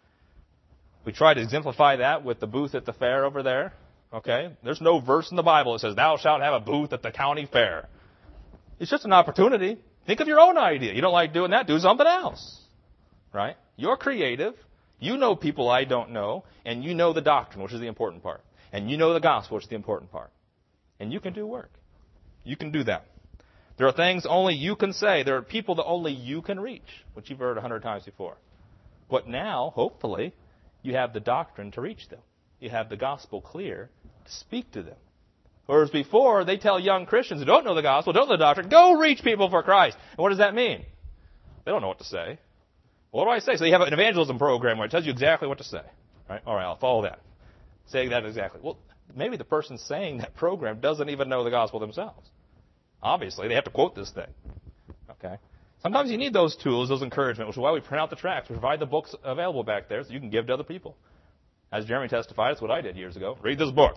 We try to exemplify that with the booth at the fair over there, okay? There's no verse in the Bible that says, thou shalt have a booth at the county fair. It's just an opportunity. Think of your own idea. You don't like doing that, do something else, right? You're creative. You know people I don't know, and you know the doctrine, which is the important part. And you know the gospel, which is the important part. And you can do work. You can do that. There are things only you can say. There are people that only you can reach, which you've heard a hundred times before. But now, hopefully, you have the doctrine to reach them. You have the gospel clear to speak to them. Whereas before, they tell young Christians who don't know the gospel, don't know the doctrine, go reach people for Christ. And what does that mean? They don't know what to say. Well, what do I say? So you have an evangelism program where it tells you exactly what to say. Right? All right, I'll follow that. Say that exactly. Well, maybe the person saying that program doesn't even know the gospel themselves. Obviously, they have to quote this thing. Okay? Sometimes you need those tools, those encouragement, which is why we print out the tracts. We provide the books available back there so you can give to other people. As Jeremy testified, that's what I did years ago. Read this book.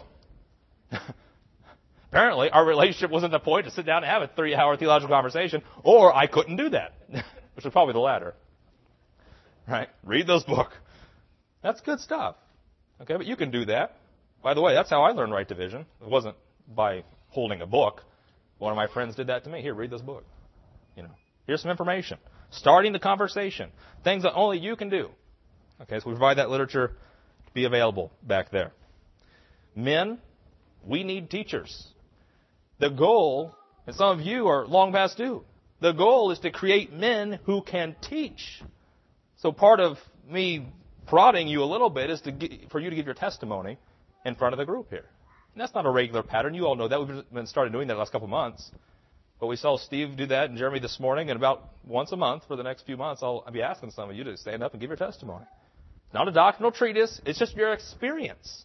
Apparently, our relationship wasn't the point to sit down and have a three-hour theological conversation, or I couldn't do that, which was probably the latter. Right? Read this book. That's good stuff. Okay, but you can do that. By the way, that's how I learned right division. It wasn't by holding a book. One of my friends did that to me. Here, read this book. You know, here's some information. Starting the conversation. Things that only you can do. Okay, so we provide that literature to be available back there. Men, we need teachers. The goal, and some of you are long past due, the goal is to create men who can teach. So part of me prodding you a little bit is to get, for you to give your testimony in front of the group here. And that's not a regular pattern. You all know that. We've been started doing that the last couple of months. But we saw Steve do that and Jeremy this morning. And about once a month for the next few months, I'll be asking some of you to stand up and give your testimony. It's not a doctrinal treatise. It's just your experience.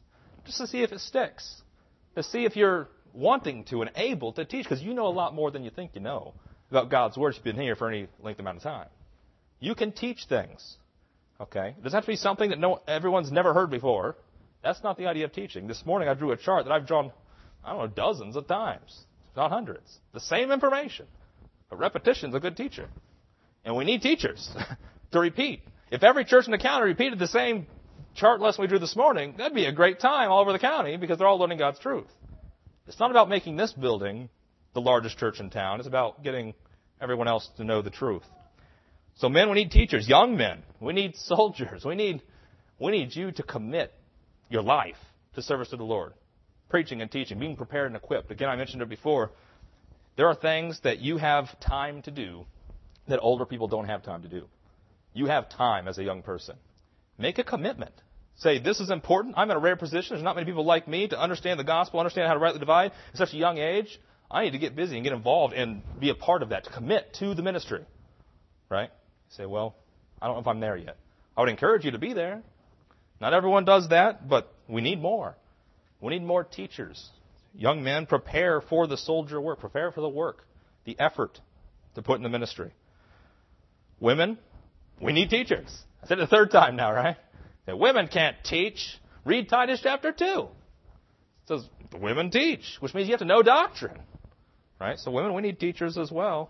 just to see if it sticks, to see if you're wanting to and able to teach, because you know a lot more than you think you know about God's Word if you've been here for any length amount of time. You can teach things, okay? It doesn't have to be something that no everyone's never heard before. That's not the idea of teaching. This morning I drew a chart that I've drawn, I don't know, dozens of times, not hundreds. The same information. But repetition's a good teacher. And we need teachers to repeat. If every church in the county repeated the same chart lesson we drew this morning, that'd be a great time all over the county because they're all learning God's truth. It's not about making this building the largest church in town. It's about getting everyone else to know the truth. So men, we need teachers. Young men, we need soldiers. We need, we need you to commit your life to service to the Lord. Preaching and teaching, being prepared and equipped. Again, I mentioned it before. There are things that you have time to do that older people don't have time to do. You have time as a young person. Make a commitment. Say, this is important. I'm in a rare position. There's not many people like me to understand the gospel, understand how to rightly divide at such a young age. I need to get busy and get involved and be a part of that, to commit to the ministry. Right? You say, well, I don't know if I'm there yet. I would encourage you to be there. Not everyone does that, but we need more. We need more teachers. Young men, prepare for the soldier work. Prepare for the work, the effort to put in the ministry. Women, we need teachers. I said it the third time now, right? That women can't teach. Read Titus chapter two. It says the women teach, which means you have to know doctrine. Right? So women, we need teachers as well.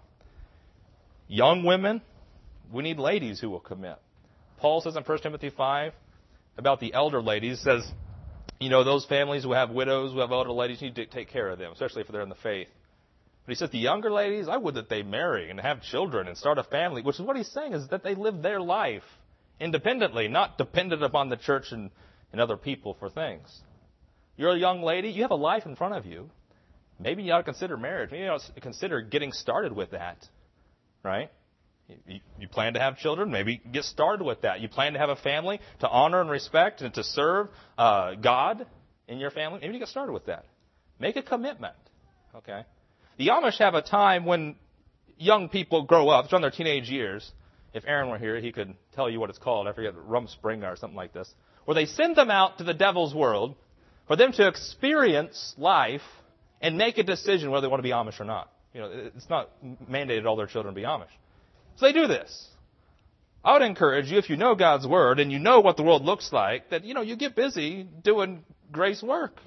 Young women, we need ladies who will commit. Paul says in First Timothy five about the elder ladies, says, you know, those families who have widows, who have elder ladies, you need to take care of them, especially if they're in the faith. But he says the younger ladies, I would that they marry and have children and start a family, which is what he's saying is that they live their life independently, not dependent upon the church and, and other people for things. You're a young lady, you have a life in front of you. Maybe you ought to consider marriage. Maybe you ought to consider getting started with that, right? You, you plan to have children, maybe get started with that. You plan to have a family to honor and respect and to serve uh, God in your family, maybe you get started with that. Make a commitment, okay? The Amish have a time when young people grow up, during their teenage years. If Aaron were here, he could tell you what it's called. I forget, Rumspringa or something like this. Where they send them out to the devil's world for them to experience life and make a decision whether they want to be Amish or not. You know, it's not mandated all their children be Amish. So they do this. I would encourage you, if you know God's Word and you know what the world looks like, that, you know, you get busy doing grace work.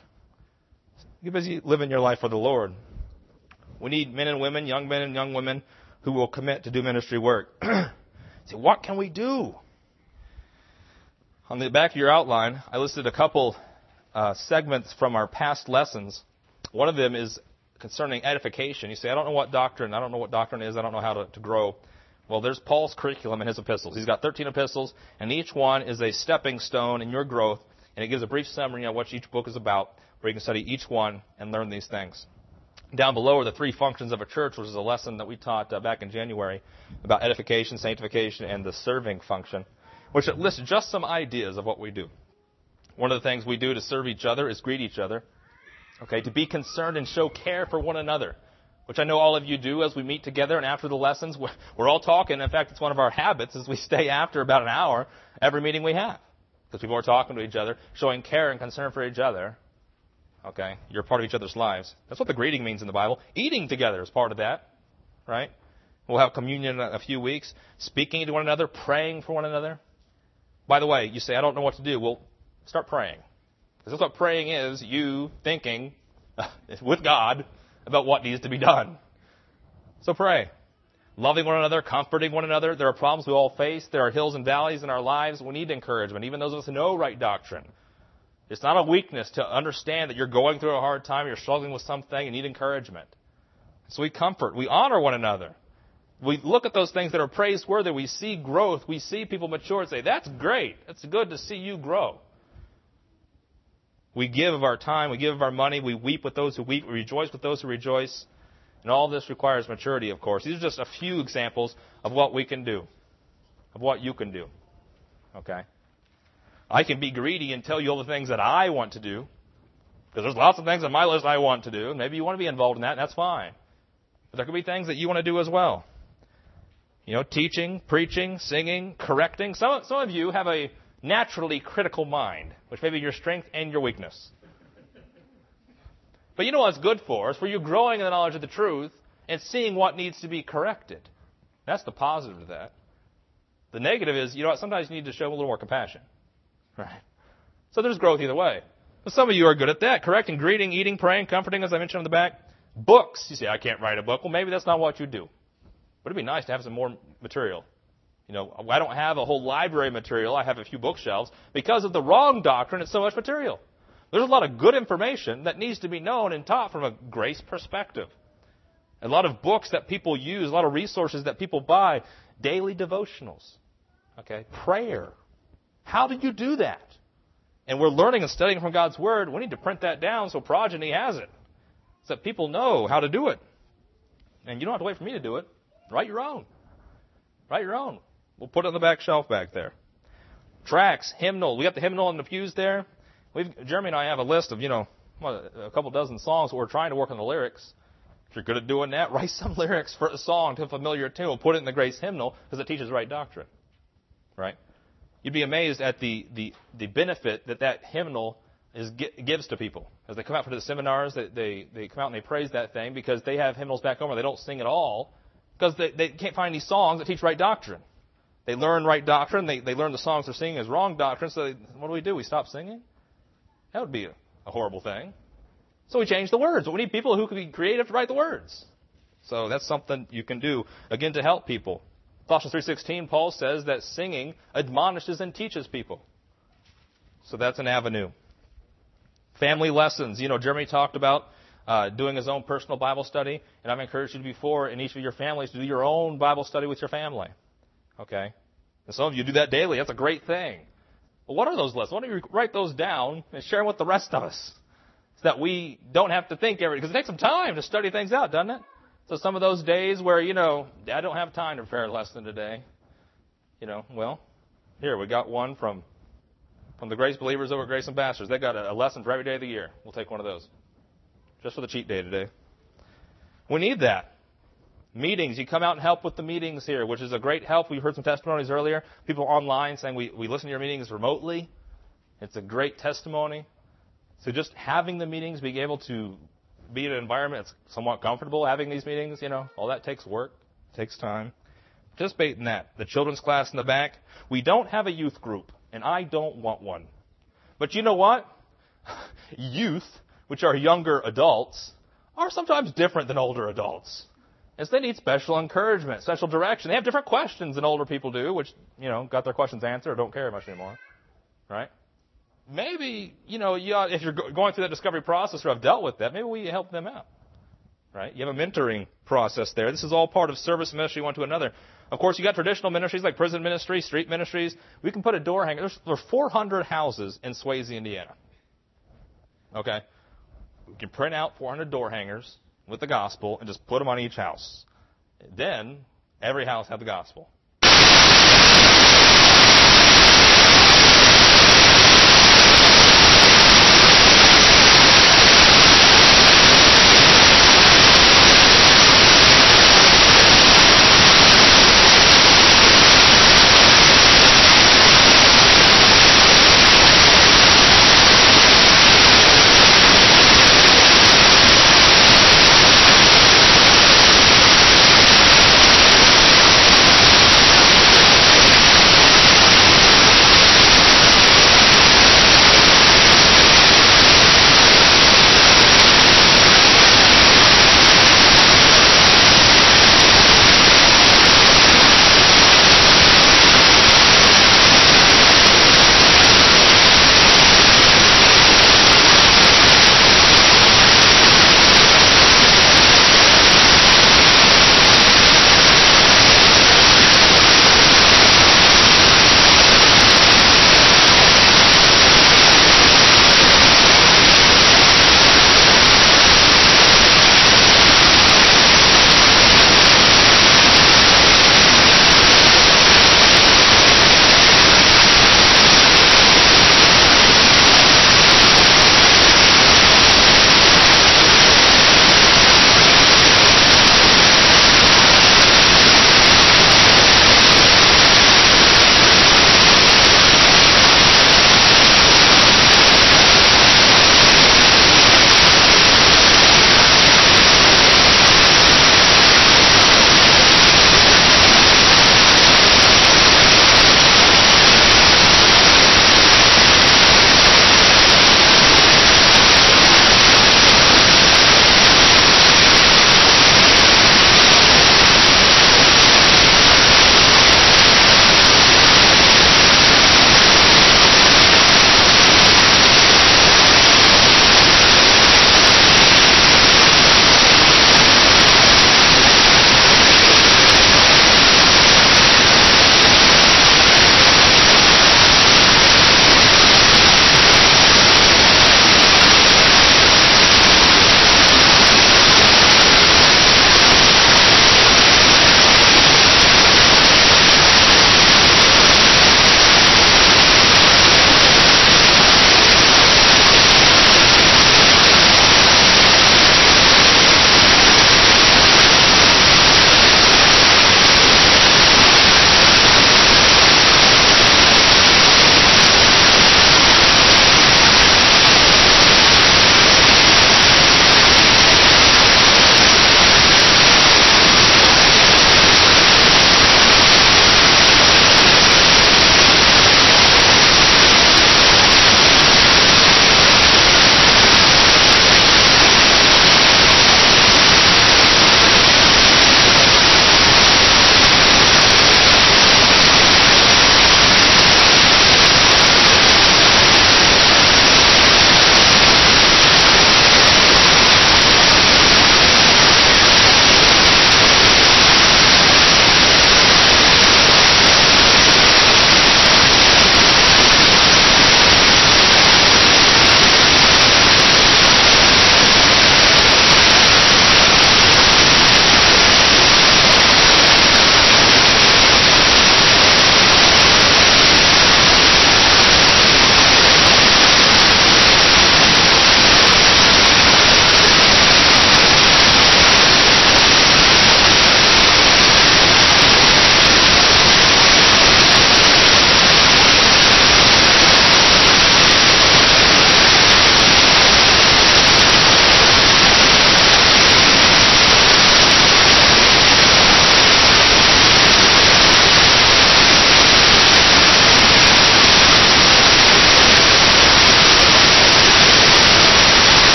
Get busy living your life for the Lord. We need men and women, young men and young women, who will commit to do ministry work. So what can we do? On the back of your outline, I listed a couple uh, segments from our past lessons. One of them is concerning edification. You say, I don't know what doctrine, I don't know what doctrine is, I don't know how to, to grow. Well, there's Paul's curriculum in his epistles. He's got thirteen epistles, and each one is a stepping stone in your growth, and it gives a brief summary of what each book is about, where you can study each one and learn these things. Down below are the three functions of a church, which is a lesson that we taught uh, back in January about edification, sanctification, and the serving function, which lists just some ideas of what we do. One of the things we do to serve each other is greet each other, okay, to be concerned and show care for one another, which I know all of you do as we meet together, and after the lessons, we're, we're all talking. In fact, it's one of our habits is we stay after about an hour every meeting we have, because people are talking to each other, showing care and concern for each other. Okay, you're part of each other's lives. That's what the greeting means in the Bible. Eating together is part of that, right? We'll have communion in a few weeks, speaking to one another, praying for one another. By the way, you say, I don't know what to do. Well, start praying. Because that's what praying is, you thinking with God about what needs to be done. So pray. Loving one another, comforting one another. There are problems we all face. There are hills and valleys in our lives. We need encouragement, even those of us who know right doctrine. It's not a weakness to understand that you're going through a hard time, you're struggling with something, and need encouragement. So we comfort, we honor one another. We look at those things that are praiseworthy. We see growth. We see people mature and say, that's great. It's good to see you grow. We give of our time. We give of our money. We weep with those who weep. We rejoice with those who rejoice. And all this requires maturity, of course. These are just a few examples of what we can do, of what you can do. Okay? I can be greedy and tell you all the things that I want to do, because there's lots of things on my list I want to do. Maybe you want to be involved in that, and that's fine. But there could be things that you want to do as well. You know, teaching, preaching, singing, correcting. Some, some of you have a naturally critical mind, which may be your strength and your weakness. But you know what's good for? It's for you growing in the knowledge of the truth and seeing what needs to be corrected. That's the positive of that. The negative is, you know what, sometimes you need to show a little more compassion. Right? So there's growth either way. But some of you are good at that. Correcting, greeting, eating, praying, comforting, as I mentioned on the back. Books. You say, I can't write a book. Well, maybe that's not what you do. But it'd be nice to have some more material. You know, I don't have a whole library material. I have a few bookshelves. Because of the wrong doctrine, it's so much material. There's a lot of good information that needs to be known and taught from a grace perspective. A lot of books that people use, a lot of resources that people buy, daily devotionals, okay, prayer. How did you do that? And we're learning and studying from God's Word. We need to print that down so progeny has it, so that people know how to do it. And you don't have to wait for me to do it. Write your own. Write your own. We'll put it on the back shelf back there. Tracts, hymnal. We got the hymnal in the pews there. We've, Jeremy and I have a list of, you know, what, a couple dozen songs. We're trying to work on the lyrics. If you're good at doing that, write some lyrics for a song to a familiar tune. Put it in the Grace Hymnal because it teaches right doctrine. Right? You'd be amazed at the, the, the benefit that that hymnal is, gives to people. As they come out for the seminars, they, they, they come out and they praise that thing because they have hymnals back home where they don't sing at all because they, they can't find these songs that teach right doctrine. They learn right doctrine. They, they learn the songs they're singing as wrong doctrine. So they, what do we do? We stop singing? That would be a, a horrible thing. So we change the words. But we need people who can be creative to write the words. So that's something you can do, again, to help people. Colossians three sixteen, Paul says that singing admonishes and teaches people. So that's an avenue. Family lessons. You know, Jeremy talked about uh, doing his own personal Bible study. And I've encouraged you before in each of your families to do your own Bible study with your family. Okay? And some of you do that daily. That's a great thing. Well, what are those lessons? Why don't you write those down and share them with the rest of us? So that we don't have to think every, because it takes some time to study things out, doesn't it? So some of those days where, you know, I don't have time to prepare a lesson today. You know, well, here, we got one from from the Grace Believers over at Grace Ambassadors. They got a, a lesson for every day of the year. We'll take one of those. Just for the cheat day today. We need that. Meetings. You come out and help with the meetings here, which is a great help. We heard some testimonies earlier. People online saying we, we listen to your meetings remotely. It's a great testimony. So just having the meetings, being able to be in an environment that's somewhat comfortable having these meetings, you know, all that takes work, takes time. Participate in that. The children's class in the back. We don't have a youth group, and I don't want one. But you know what? Youth, which are younger adults, are sometimes different than older adults. As they need special encouragement, special direction. They have different questions than older people do, which, you know, got their questions answered or don't care much anymore. Right? Maybe, you know, you ought, if you're going through that discovery process or have dealt with that, maybe we help them out. Right? You have a mentoring process there. This is all part of service ministry one to another. Of course, you got traditional ministries like prison ministry, street ministries. We can put a door hanger. There's, there are four hundred houses in Swayze, Indiana. Okay? We can print out four hundred door hangers with the gospel and just put them on each house. Then, every house have the gospel.